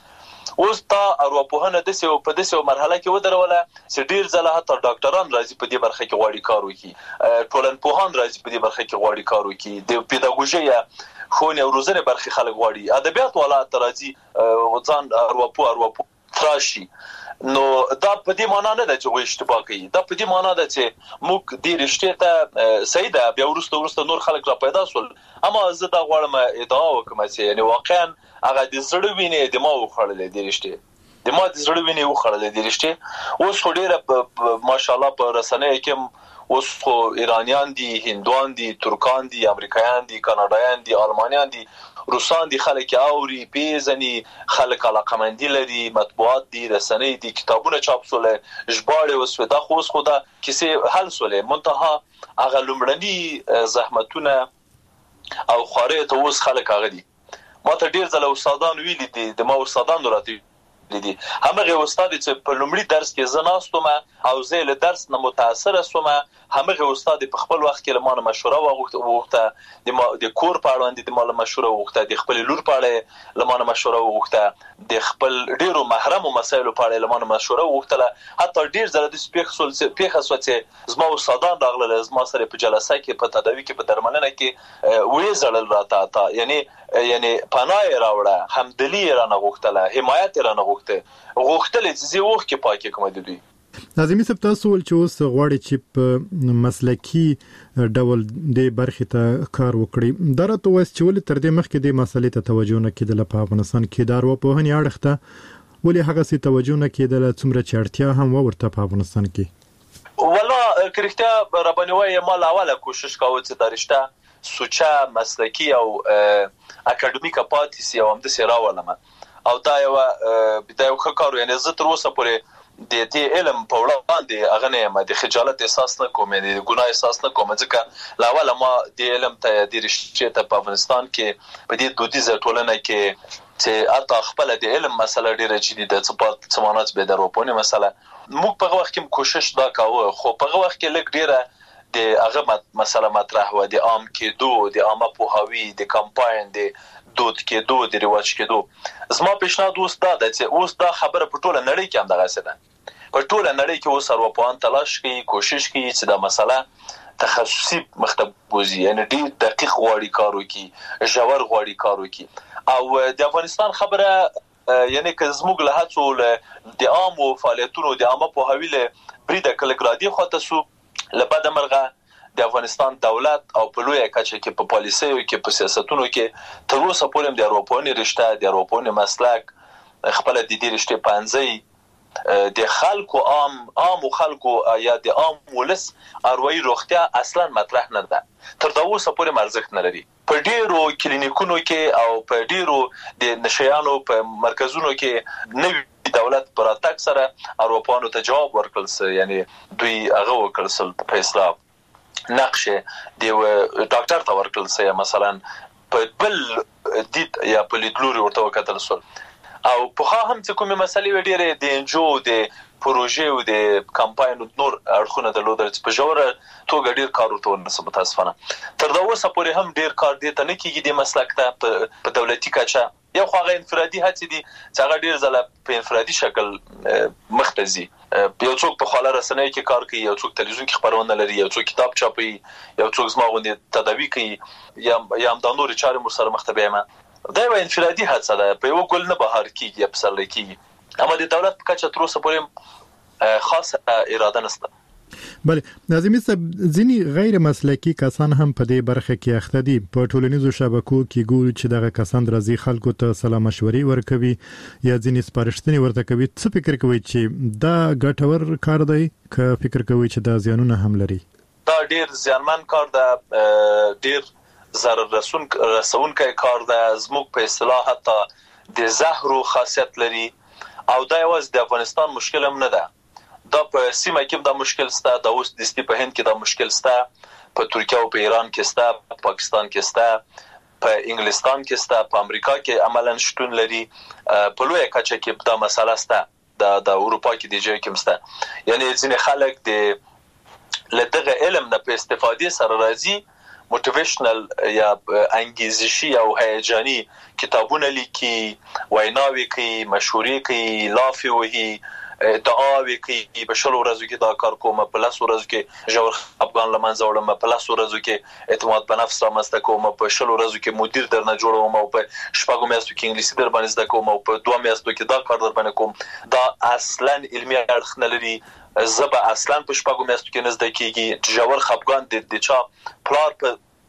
اوس تا ارواپوهنه د سیو په دسیو مرحله کې ودروله چې ډیر ځله حتی ډاکټران راځي په دې برخه کې غواړي کار وکړي ټولنپوهان راځي په دې برخه کې غواړي کار وکړي د پیداګوژي یا خونې او روزنه برخه خلک غواړي ادبیات ولا ترازی وځان ارواپو ارواپو تراشي نو دا په دې معنی نه ده چې وې اشتباه کوي دا په دې معنی ده چې موږ دې رښتیا ته سیده بیا ورسته ورسته نور خلک را پیدا سول اما زه دا غواړم ادعا وکم چې یعنی واقعا هغه د زړه وینې د ما وخړلې دې رښتیا د ما د زړه وینې وخړلې دې رښتیا اوس ډیره ماشاءالله په رسنیو کې اوس خو ایرانیان دي، هندوان دي، ترکان دي، امریکایان دي، کاناډایان دي، آلمانیان دي، روسان دي، خلک اوري پیژني، خلک علاقمندي لري، مطبوعات دي، رسنۍ دي، کتابونه چاپ سول، ژباړې وسوي. دا خو اوس خو دا کیسه حل سول. منتها هغه لومړني زحمتونه او خوارې ته اوس خلک هغه دي. ما ته ډیر ځله استادان ویلي دي، د ما استادان راته دي همغه استاد چې په لومړي درس کې زناستم او زه له درس نه متاثر شوم، همغه استاد په خپل وخت کې لمانه مشوره وغوښته، د د کور په اړه د مال مشوره وغوښته، د خپل لور په اړه لمانه مشوره وغوښته، د خپل ډیرو محرم مسایلو په اړه لمانه مشوره وغوښتله. حتی ډیر ځله د سپیخ سول پیخه سوڅ زما استادان راغله، زما سره په جلسه کې په تداوی کې په درملنه کې وې زړل راته تا یعنی یعنی پناه راوړه، همدلی را نه غوښتله، حمایت را نه غوښته غوښتل چې زه وخت کې پاکه کوم د دوی. لازمي سب تاسو ول چې اوس غواړي چې په مسلکی ډول د برخې ته کار وکړي. درته وس چې ول تر دې مخکې د مسلې ته توجه نه کېدله په افغانستان کې، دارو په هني اړخته ولې هغه سي توجه نه کېدله څومره چې اړتیا هم ورته په افغانستان کې؟ والله کرختیا ربانوي مال اوله کوشش کاوه چې درشته سوچا مسلکی او اکاډمیکا پاتې سی او هم د سراولم او دا یو بدايه وکړو. یعنی زه تر اوسه پورې د دې علم په وړاندې هغه نه ما د خجالت احساس نه کوم، د ګناه احساس نه کوم، ځکه لا ولا ما د علم ته د رښتیا ته په افغانستان کې په دې دودیزه ټولنه کې چې اته خپل د علم مسله ډیره جدي ده، څه سمانات به دروپونه مسله موږ په وخت کې کوشش دا کاوه، خو په وخت کې لګ ډیره د هغه مسله مطرح و، د عام کېدو، د عامه پوهاوی، د کمپاین، د دود کېدو، د رواج کېدو. زما پیشنهاد اوس دا ده چې اوس دا خبره په ټوله نړۍ کې هم دغه څه ده، په ټوله نړۍ کې اوس ارواپوهان تلاش کوي، کوشش کوي چې دا مسله تخصصي مکتب وزي، یعنی ډیر دقیق غواړي کار وکړي، ژور غواړي کار وکړي. او د افغانستان خبره یعنی که زموږ له هڅو د عامو فعالیتونو د عامه پوهاوی له بریده کلګرادي خواته سو لبد مرغه د افغانستان دولت او په لوی کچه کې په پالیسیو کې په سیاستونو کې تر اوسه پورې د اروپونی رشته، د اروپونی مسلک خپل د دې رشته پنځه د خلکو عام عام خلکو یا د عام ولس اروي روغتیا اصلا مطرح نه ده، تر دا اوسه پورې مرزښت نه لري. په ډیرو کلینیکونو کې او په ډیرو د نشيانو په مرکزونو کې نوی دولت پر اتاک سره اروپانو ته جواب ورکړل سي، یعنی دوی هغه وکړل سل په اسلام نقشه دی ډاکټر ته ورکړل سي، مثلا په بل دید یا په لیدلوري ورته وکړل سل. او په هم چې کومه مسلې ډیره د انجو د پروژې او د کمپاین نور اړخونه د لودر چې په جوړه توګه ډیر کار ورته ونسب متاسفانه تر دا اوسه پورې هم ډیر کار دي ته نه کیږي د مسلک ته په دولتي کچه. یو خو هغه انفرادي هڅې دي چې هغه ډیر ځله په انفرادي شکل مختزي، یو څوک په خاله رسنۍ کې کار کوي، یو څوک تلویزیون کې خبرونه لري، یو څوک کتاب چاپي، یو څوک زما غوندې تداوی کوي یا یا د نور چارې مر سره مختبیمه. دا یو انفرادي هڅه ده، په یو ګل نه بهار کیږي په سر کیږي، اما د دولت په کچه تر اوسه پورې خاصه اراده نشته. بله ناظمي صاحب، ځینی غیر مسلکی کسان هم په دې برخه کې اخته دي. په ټولنیزو شبکو کې ګوري چې دغه کسان راځي خلکو ته سلام مشورې ورکوي یا ځینی سپارښتنې ورته کوي. څه فکر کوي چې دا ګټور کار دی که فکر کوي چې دا زیانونه هم لري؟ دا ډیر زیانمن کار ده، ډیر ضرر رسون رسونکی کار ده. زموږ په اصطلاح حتی د زهرو خاصیت لري او دا یوازې د افغانستان مشکل هم نه ده، دا په سیمه کې دا مشکل سته، دا اوس د ستی په هند کې دا مشکل سته، په ترکیه او په ایران کې سته، په پاکستان کې سته، په انګلستان کې سته، په امریکا کې عملاً شتون لري، په لوی کچه کې دا مسله سته، د د اروپا کې د ځای کې سته. یعنی ځینې خلک د لدغه علم نه په استفادې سره راځي، موټیویشنل یا انګیزشي او هیجاني کتابونه لیکي، ویناوي کوي، مشورې کوي، لافي وهي، دعاوي کوي، په شلو ورځو کې دا کار کوم، په لاسو ورځو کې جوړ افغان لمنځه وړم، په لاسو ورځو کې اعتماد په نفس رامنځته کوم، په شلو ورځو کې مدیر درنه جوړوم، او په شپږو میاشتو کې انګلیسي در باندې زده کوم، او په دوه میاشتو کې دا کار در باندې کوم. دا اصلا علمي اړخ نه لري، زبا اصلا په شپږو میاشتو کې نه زده کیږي. جوړ خپګان د چا پلار په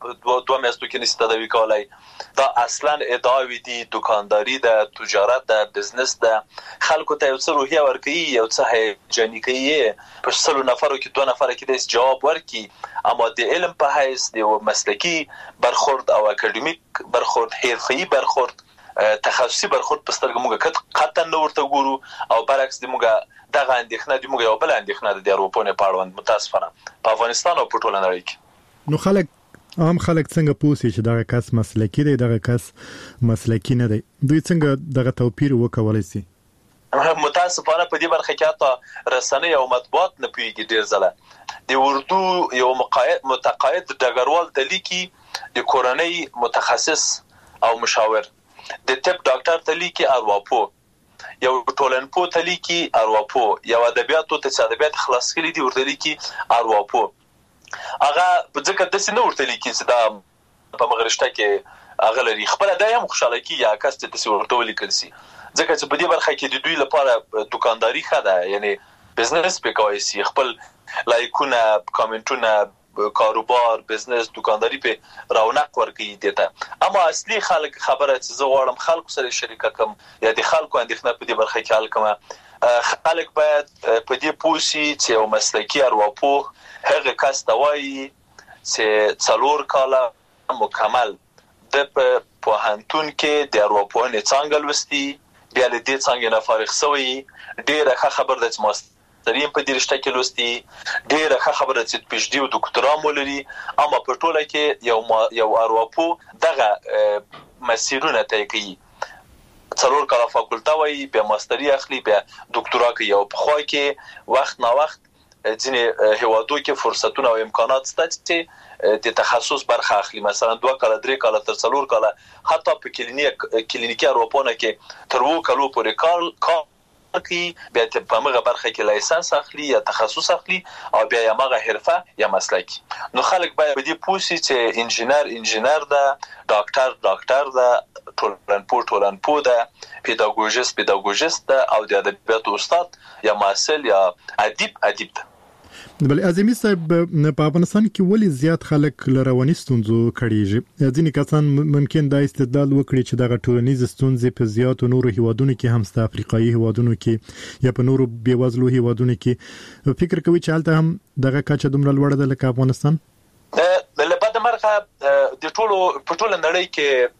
دوه میاشتو کې نشي تداوی کولای. دا اصلا ادعاوی دي، دکانداری ده، تجارت ده، بزنس ده. خلکو ته یو څه روحیه ورکوي، یو څه هیجاني کوي، په سلو نفرو کې دوه نفر کې د جواب ورکي، اما د علم په حیث د مسلکی برخورد او اکاډمیک برخورد، حرفه‌ای برخورد، تخصصي برخورد په سترګه موږ قطعا نه ورته ګورو. او برعکس د موږ دغه اندېښنه د موږ یو بل اندېښنه د اروپا نه پاړوند متاسفانه په افغانستان او په ټوله نړۍ کې. نو خلک عام خلک څنګه پوښي چې دغه کس مسلکی دی، دغه کس مسلکی نه دی؟ دوی څنګه دغه توپیر وکولای شي؟ متاسفانه په دې برخه کې حتی رسنۍ او مطبوعات نه پیږي. ډیر ځله د اردو یو مقاید متقاعد ډګروال د لیکي د کورنۍ متخصص او مشاور، د طب ډاکټر ته لیکي ارواپو، یو ټولنپو ته لیکي ارواپو، یو ادبیاتو ته ادبیات خلاص کړي دي ورته لیکي ارواپو. هغه په ځکه د سینې ورته لیکي چې دا په مغرشته کې هغه لري خپل د هم خوشاله کی یا کس ته د ورته ولیکل سي، ځکه چې په دې برخه کې د دوی لپاره دکانداری خده، یعنی بزنس په کوي سي، خپل لایکونه، کامنټونه، کاروبار، بزنس، دکانداری په رونق ورکوي دیته. اما اصلي خلک خبره چې زه غواړم خلکو سره شریک کوم یا د خلکو اندېښنه په دې برخه کې حل کوم، خلک باید په دې پوښي چې یو مسلکی ارواپوه هغه کس ته وایي چې څلور کاله مکمل د په پوهنتون کې د ارواپوهنې څانګه لوستي، بیا له دې څانګې نه فارغ شوی، ډېره ښه خبره ده چې ماسترین په دې رشته کې لوستي، ډېره ښه خبره ده چې پی ایچ ډي او دکترا مو لري. اما په ټوله کې یو یو ارواپوه دغه مسیرونه طی کوي، څلور کاله فاکولټه وایي، بیا ماستري اخلي، بیا دکترا کوي. او په خوا کې وخت نا وخت ځینې هیوادو کې فرصتونه او امکانات شته چې د تخصص برخه اخلي، مثلا دوه کاله، درې کاله، تر څلور کاله، حتی په کلینیک کلینیکي ارواپوهنه کې تر اووه کالو پورې کار کوي، بیا په هغه برخه کې لایسنس اخلي یا تخصص اخلي او بیا یې هغه حرفه یا مسلک. نو خلک باید په دې پوه شي چې انجینر انجینر ده، ډاکټر ډاکټر ده، ټولنپوه ټولنپوه ده، پیداګوژیست پیداګوژیست ده، او د ادبیاتو استاد یا محصل یا ادیب ادیب ده. بل اعظمي صاحب، په افغانستان کې ولې زیات خلک له رواني ستونزو کړيږي؟ ځینې کسان ممکن دا استدلال وکړي چې دغه ټولنیز ستونزې په زیاتو نورو هیوادونو کې هم ست افریقایي هیوادونو کې یا په نورو بیوزلو هیوادونو کې، فکر کوي چې هلته هم دغه کچه دومره لوړه ده لکه افغانستان؟ له بده مرغه د ټولو په ټوله نړۍ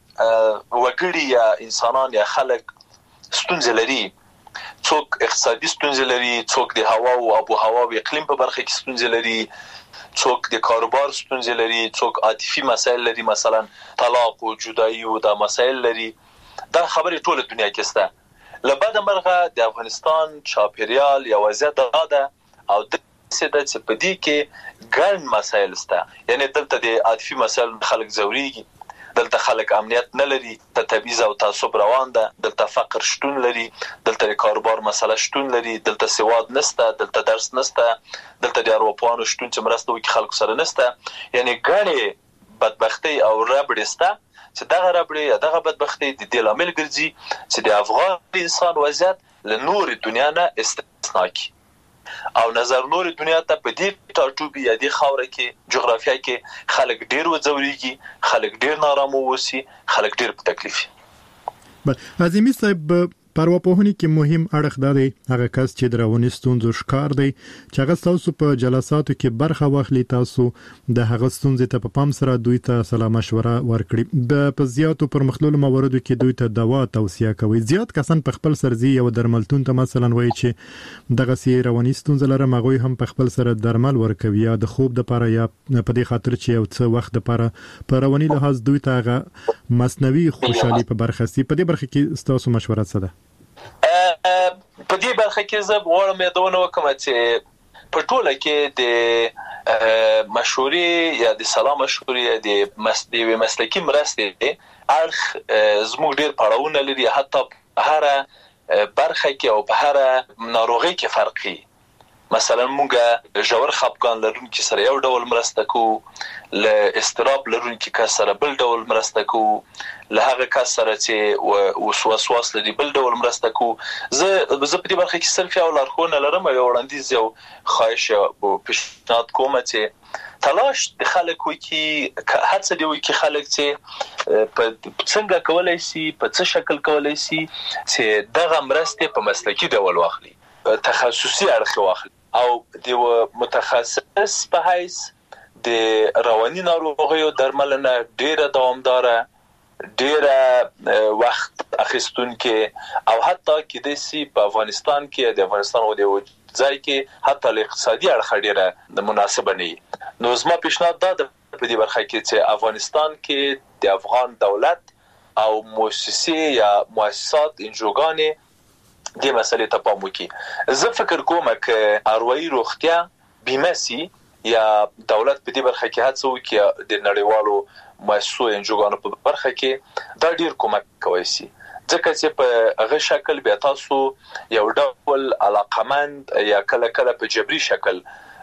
کې وګړي یا انسانان یا خلک ستونزې لري. څوک اقتصادي ستونزې لري، څوک د هوا او آب و هوا او اقلیم په برخه کې ستونزې لري، څوک د کاروبار ستونزې لري، څوک عاطفي مسایل لري، مثلا طلاق او جدایي او دا مسایل لري. دا خبرې ټوله دنیا کې شته. له بده مرغه د افغانستان چاپیریال یا وضعیت دا ده او د څه چې په دې کې ګڼ مسایل شته، یعنی دلته د عاطفي مسایل خلک زوريږي، دلته خلک امنیت نه لري، ته تبعیض او تعصب روان ده، دلته فقر شتون لري، دلته کاروبار مسله شتون لري، دلته سواد نشته، دلته درس نشته، دلته د اروپانو شتون چې مرسته وکړي خلکو سره نشته. یعنی ګڼې بدبختی او ربړې شته چې دغه ربړې دغه بدبختی د دې لامل ګرځي چې د افغان انسان وضعیت له نور دنیا نه استثنا کی او نظر نور دنیا ته په دې ټاټوبي یا د خاور کې جغرافیا کې خلک ډیر وځوريږي، خلک ډیر نارامه وسی، خلک ډیر په تکلیف. بل اعظمي صاحب، پرواپوهنې کې مهم اړخ دا دی هغه کس چې د رواني ستونزو ښکار دی چې هغه تاسو په جلساتو کې برخه واخلي، تاسو د هغه ستونزې ته په پام سره دوی ته سلا مشوره ورکړي، په زیاتو پرمختللو مواردو کې دوی ته دوا توصیه کوي. زیات کسان په خپل سرزي یو درملتون ته مثلا وایي چې دغه سي رواني ستونزې لرم، هغه هم په خپل سره درمل ورکوي یا د خوب لپاره یا په دې خاطر چې یو څه وخت لپاره په رواني لحاظ دوی ته هغه مصنوعي خوشحالي په برخه سي. په دې برخه کې تاسو مشوره څه ده؟ په دې برخه کې زه غواړم یادونه وکړم چې په ټوله کې د مشورې یا د سلام مشورې د مسلې مسلکي مرستې اړخ زموږ ډېر پړاوونه لري، حتی په هر برخه کې او په هر ناروغي کې فرقي. مثلا مونږه ژور خپګان لرونکي سره یو ډول مرسته کوو، له استراب لرونکي کس سره بل ډول مرسته کوو، له هغه کس سره چې وسواس لري بل ډول مرسته کوو. زه زه په دې برخه کې صرف یو لارښوونه لرم، یو وړاندیز، یو خواهش او پیشنهاد کوم چې تلاش د خلکو کې هڅه دی چې خلک چې په څنګه کولای شي، په څه شکل کولای شي چې دغه مرسته په مسلکي ډول واخلي، تخصصي اړخ واخلي، او د متخصص په حیث د رواني ناروغیو درملنه ډیره دوامداره، ډیره وخت اخیستونکې، او حتی کې د سی په افغانستان کې د افغانستان او د ځای کې حتی له اقتصادي اړخ ډیره مناسبه نه. نو زما پیشنهاد دا د په دې برخه کې چې افغانستان کې د افغان دولت او مؤسسې یا مؤسسات انجوګانې دې مسلې ته پام وکړي. زه فکر کوم چې اروایي روغتیا بیمه سي یا دولت په دې برخه کې هڅه وکړي د نړیوالو مؤسسو انجوګانو په برخه کې دا ډیر کومک کوي سي، ځکه چې په هغه شکل بیا تاسو یو ډول علاقمند یا کله کله په جبري شکل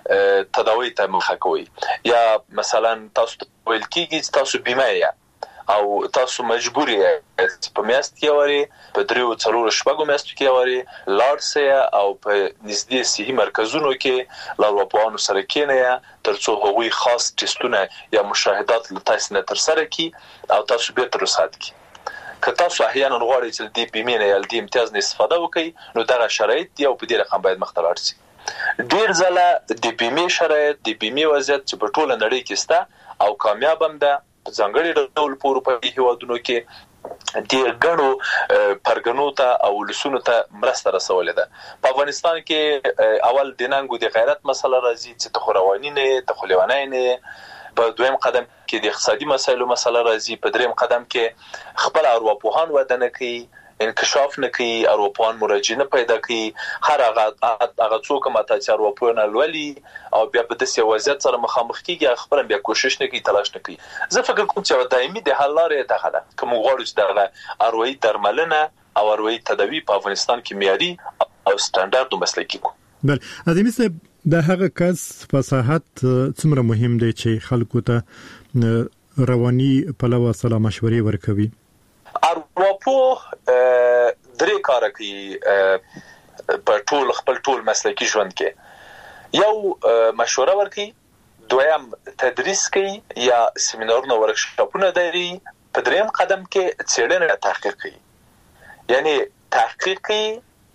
تداوی ته مخه کوي، یا مثلا تاسو ویل کېږي تاسو بیمه یا او تاسو مجبور یې په میاشت کې وری په دریو څلورو شپږو میاشتو کې وری لاړ سي او په نږدې صحي مرکزونو کې لاروپوانو سره کېنه ترڅو هغوی خاص ټیسټونه یا مشاهدات له تاسو نه تر سره کی او تاسو به تر رسات کی. که تاسو احیانا غواړئ چې د بیمې نه یا د امتیاز نه استفاده وکړئ، نو دغه شرایط دی او په دې رقم باید مخ ته لاړ شي. ډیر ځله د بیمې شرایط، د بیمې وضعیت چې په ټوله نړۍ کې شته او کامیاب هم ده، په ځانګړي ډول په اروپایي هیوادونو کې د غنو پرګنو ته او لسونو ته مرسته رسولې ده. په افغانستان کې اول د ننګو د غیرت مسله راځي چې ته خو رواني نه، ته خو لیونی نه. په دویم قدم کې د اقتصادي مسایلو مسله راځي. په دریم قدم کې خپل ارواپوهان وده نه کوي، انکشاف نه کوي، ارواپوهان مراجعه نه پیدا کوي. هر هغه هغه څوک ماته چې ارواپوهان لولي او بیا په داسې وضعیت سره مخامخ کیږي، خپل بیا کوشش نه کوي، تلاش نه کوي. زه فکر کوم چې دایمي د حل لارې ته ده کوم غواړو چې دغه اروایي درملنه او اروایي تداوی په افغانستان کې معیاري او سټانډارډ او مسلکي کو. بل ادمي صاحب، د هغه کس فصاحت څومره مهم دی چې خلکو ته رواني پلوه سلام مشورې ورکوي؟ ارواپوه درې کار کوي په ټول خپل ټول مسلکي ژوند کې. یو مشوره ورکوي، دویم تدریس کوي یا سیمینارونه ورکشاپونه دی، په دریم قدم کې څېړنه تحقیق کوي. یعنی تحقیق کوي،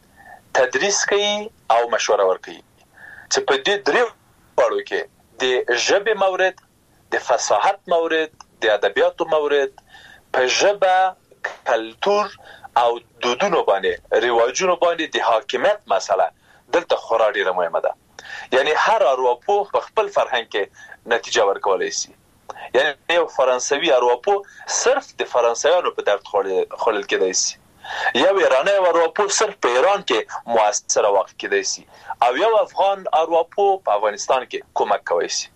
تدریس کوي او مشوره ورکوي. چې په دې درې وړو کې د ژبې مورد، د فصاحت مورد، د ادبیاتو مورد، په ژبه، کلتور او دودونو باندې، رواجونو باندې د حاکمیت مسله دلته خورا ډیره مهمه ده. یعنی هر ارواپوه په خپل فرهنګ کې نتیجه ورکولای شي. یعنی یو فرانسوي ارواپوه صرف د فرانسویانو په درد خورل کېدای شي، یو ایرانی ارواپوه صرف په ایران کې موثر واقع کېدای شي، او یو افغان ارواپوه په افغانستان کې کومک کوي شي.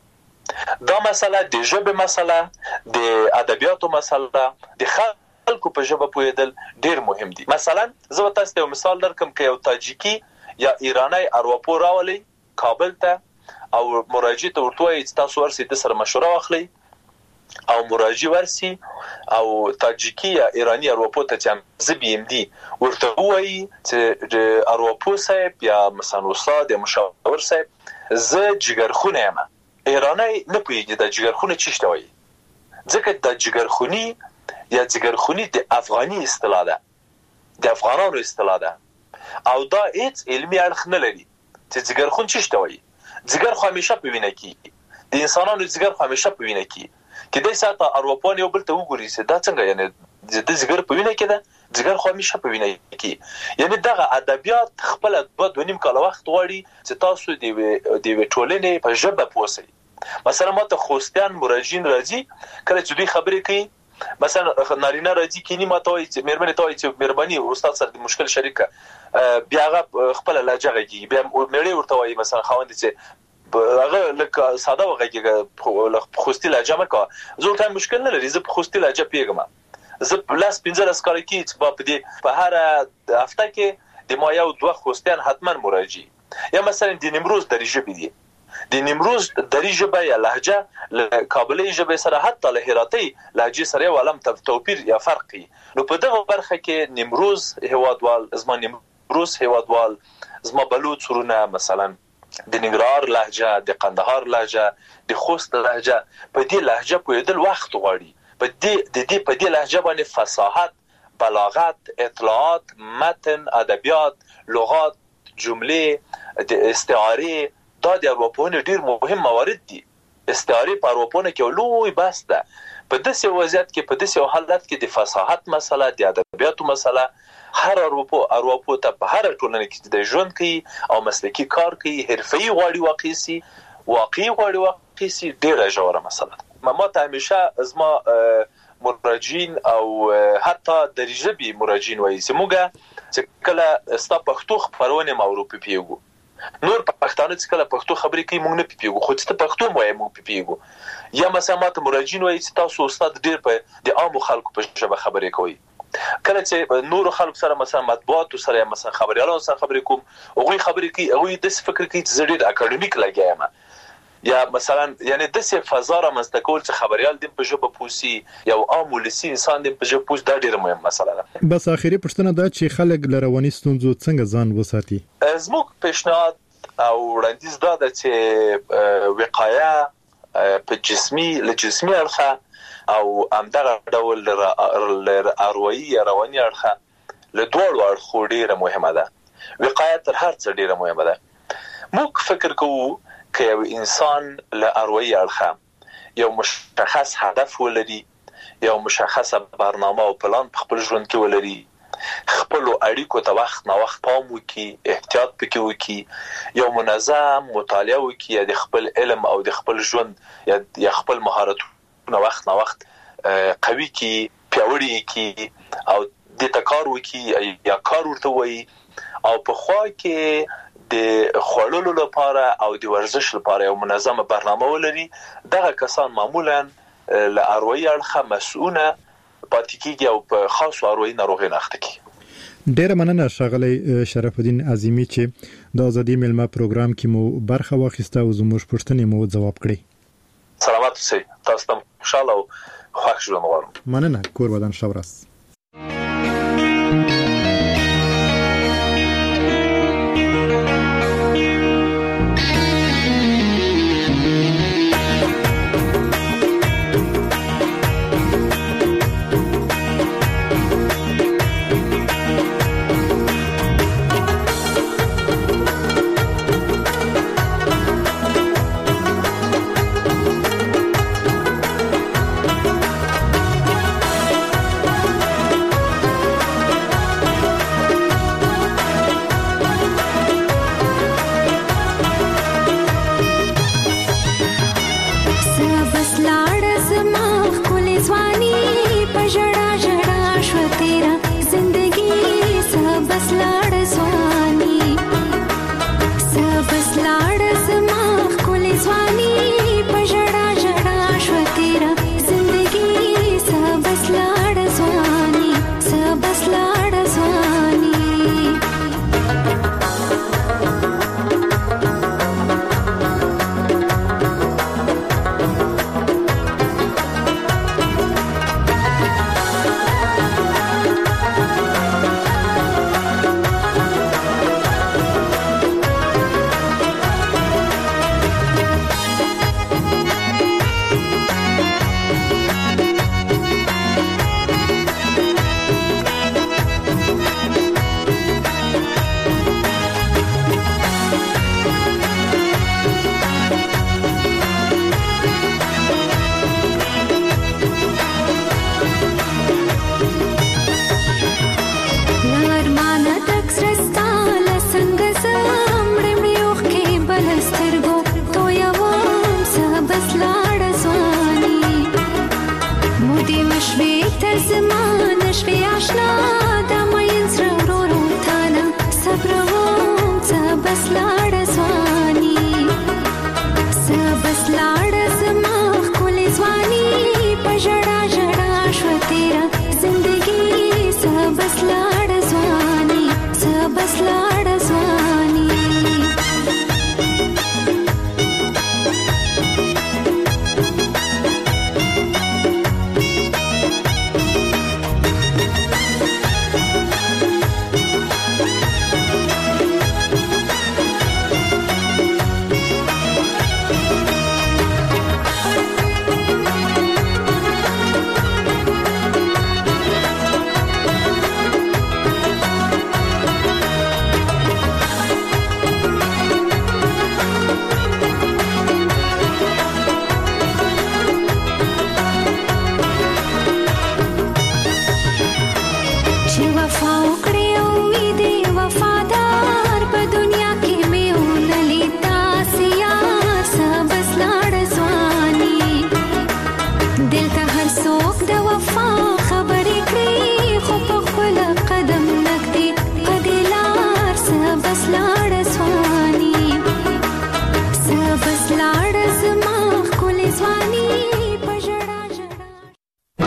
دا مسله د ژبې مسله، د ادبیاتو مسله، د خلکو په ژبه پوهیدل ډیر مهم دي. مثلا زه تاسو ته مثال درکم که یو تاجیکی یا ایرانی ارواپوه راولي کابل ته او مراجعه ته ورته وایي چې تاسو ورسئ د سره مشوره واخلئ او مراجعه ورسي، او تاجیکی یا ایرانی ارواپوه ته چې زه بي ام دي ورته وایي چې د ارواپوه صاحب یا مثلا استاد یا مشاور صاحب زه جګرخونه یم. ایرانی نه پوهیږي د جګرخونه څه شته وایي، ځکه د جګرخونی یا جګرخونی د افغاني اصطلاح ده، د افغانانو اصطلاح ده، او دا هیڅ علمي اړخ نه لري چې جګرخون څه شته وایي. جګر خو همیشه په وینه کې، د انسانانو جګر خو همیشه په وینه کې. کله چې تاسو اروپان یو بل ته وګورئ چې دا څنګه، یعنی د جګر په وینه کې ده، جګر خو همیشه په وینه کې. یعنی دغه ادبیات خپل دوه دوه نیم کال وخت غواړي چې تاسو د د ټولنې په ژبه پوه شئ. مثلا ماته خوستیان مراجعین راځي، کله چې دوی خبرې کوي، مثلا نارینه راځي کینی ماته وایي چې مېرمنې ته وایي چې مهرباني استاد سره د مشکل شریکه، بیا هغه خپل لهجه غږیږي، بیا مېړه ورته وایي مثلا خاوند چې هغه لکه ساده وغږیږي، خوستی لهجه مه کوه. زه ورته مشکل نه لري، زه په خوستی لهجه پوهېږم. زه لاس پنځلس کاله کېږي چې په دې په هره هفته کې د ما یو دوه خوستیان حتما مراجعي یا مثلا د نیمروز دري ژبې دي، د نیمروز دري ژبه یا لهجه له کابلي ژبې سره حتی له هراتي لهجې سره یو علم توپیر یا فرق کوي. نو په دغه برخه کې نیمروز هیوادوال، زما نیمروز هیوادوال، زما بلوچ ورونه مثلا د ننګرهار لهجه، د قندهار لهجه، د خوست لهجه، په دې لهجه پوهېدل وخت غواړي. په دې د دې په دې لهجه باندې فصاحت، بلاغت، اطلاعات، متن، ادبیات، لغات، جملې، د استعاره، دا د ارواپوهنې ډیر مهم موارد دي. استعاره په ارواپوهنه کې لوی بحث ده. په داسې وضعیت کې، په داسې حالت کې د فصاحت مسله، د ادبیاتو مسله، هر ارواپوه ارواپوه ته په هر ټولنه کې د ژوند کوي او مسلکي کار کوي، حرفي غواړي واقعي سي، واقعي غواړي واقعي سي، ډیره ژوره مسله. ما ته همیشه زما مراجعین او حتی د ژبې مراجعین وایي چې موږ چې کله ستا پښتو خبرونه مورو پیږو، نور پښتانه چې کله پښتو خبرې کوي موږ نه پیږو، خو چې پښتو وایي موږ پیږو. یا مثلا ما ته مراجعین وایي چې تاسو استاد ډیر په د عامو خلکو په ژبه خبرې کوي. کله چې نور خلکو سره مثلا مطبوعات سره مثلا خبريالانو سره خبرې کوم، هغه خبرې کوي، هغه د فکر کوي چې زړه اکاډمیک لګیایم، یا مثلا یعنی د څه فضا را مستقول چې خبريال د په ژبه پوسی یا عام ولسی انسان د په ژبه پوس دا ډیره مهمه مسله ده. بس اخیری پښتنه دا چې خلک لرواني ستونزو څنګه ځان وساتي؟ زموږ پیشنهاد او وړاندیز دا ده چې وقایه په جسمي له جسمي اړخه او همدغه ډول اروایي یا رواني اړخه له دوړو اړخو ډیره مهمه ده. وقایه تر هر څه ډیره مهمه ده. موږ فکر کوو که یو انسان له اروایي اړخه یو مشخص هدف ولري، یو مشخصه برنامه او پلان په خپل ژوند کې ولري، خپل اړیکو ته وخت نه وخت پام وکړي، احتیاط پکې وکړي، یو منظم مطالعه وکړي، یا د خپل علم او د خپل ژوند یا یا خپل مهارتونه وخت نه وخت قوي کړي، پیاوړي کړي او د تکار وکړي یا کار ورته وایي، او په خوا کې د خوړلو لپاره او د ورزش لپاره یو منظمه برنامه ولري. دغه کسان معمولا له اروایي اړخه مسؤونه پاتې کیږي او په خاصو اروایي ناروغۍ نه اخته کیږي. ډیره مننه ښاغلی شرف الدین عظیمی چې د ازادي میلمه پروګرام کې مو برخه واخیسته او زموږ پوښتنې مو ځواب کړې. سلامات اوسئ. تاسو ته خوشاله او خوښ ژوند غواړم. مننه. کور ودان ښه ورځ. بس لاړه ځواني د وفا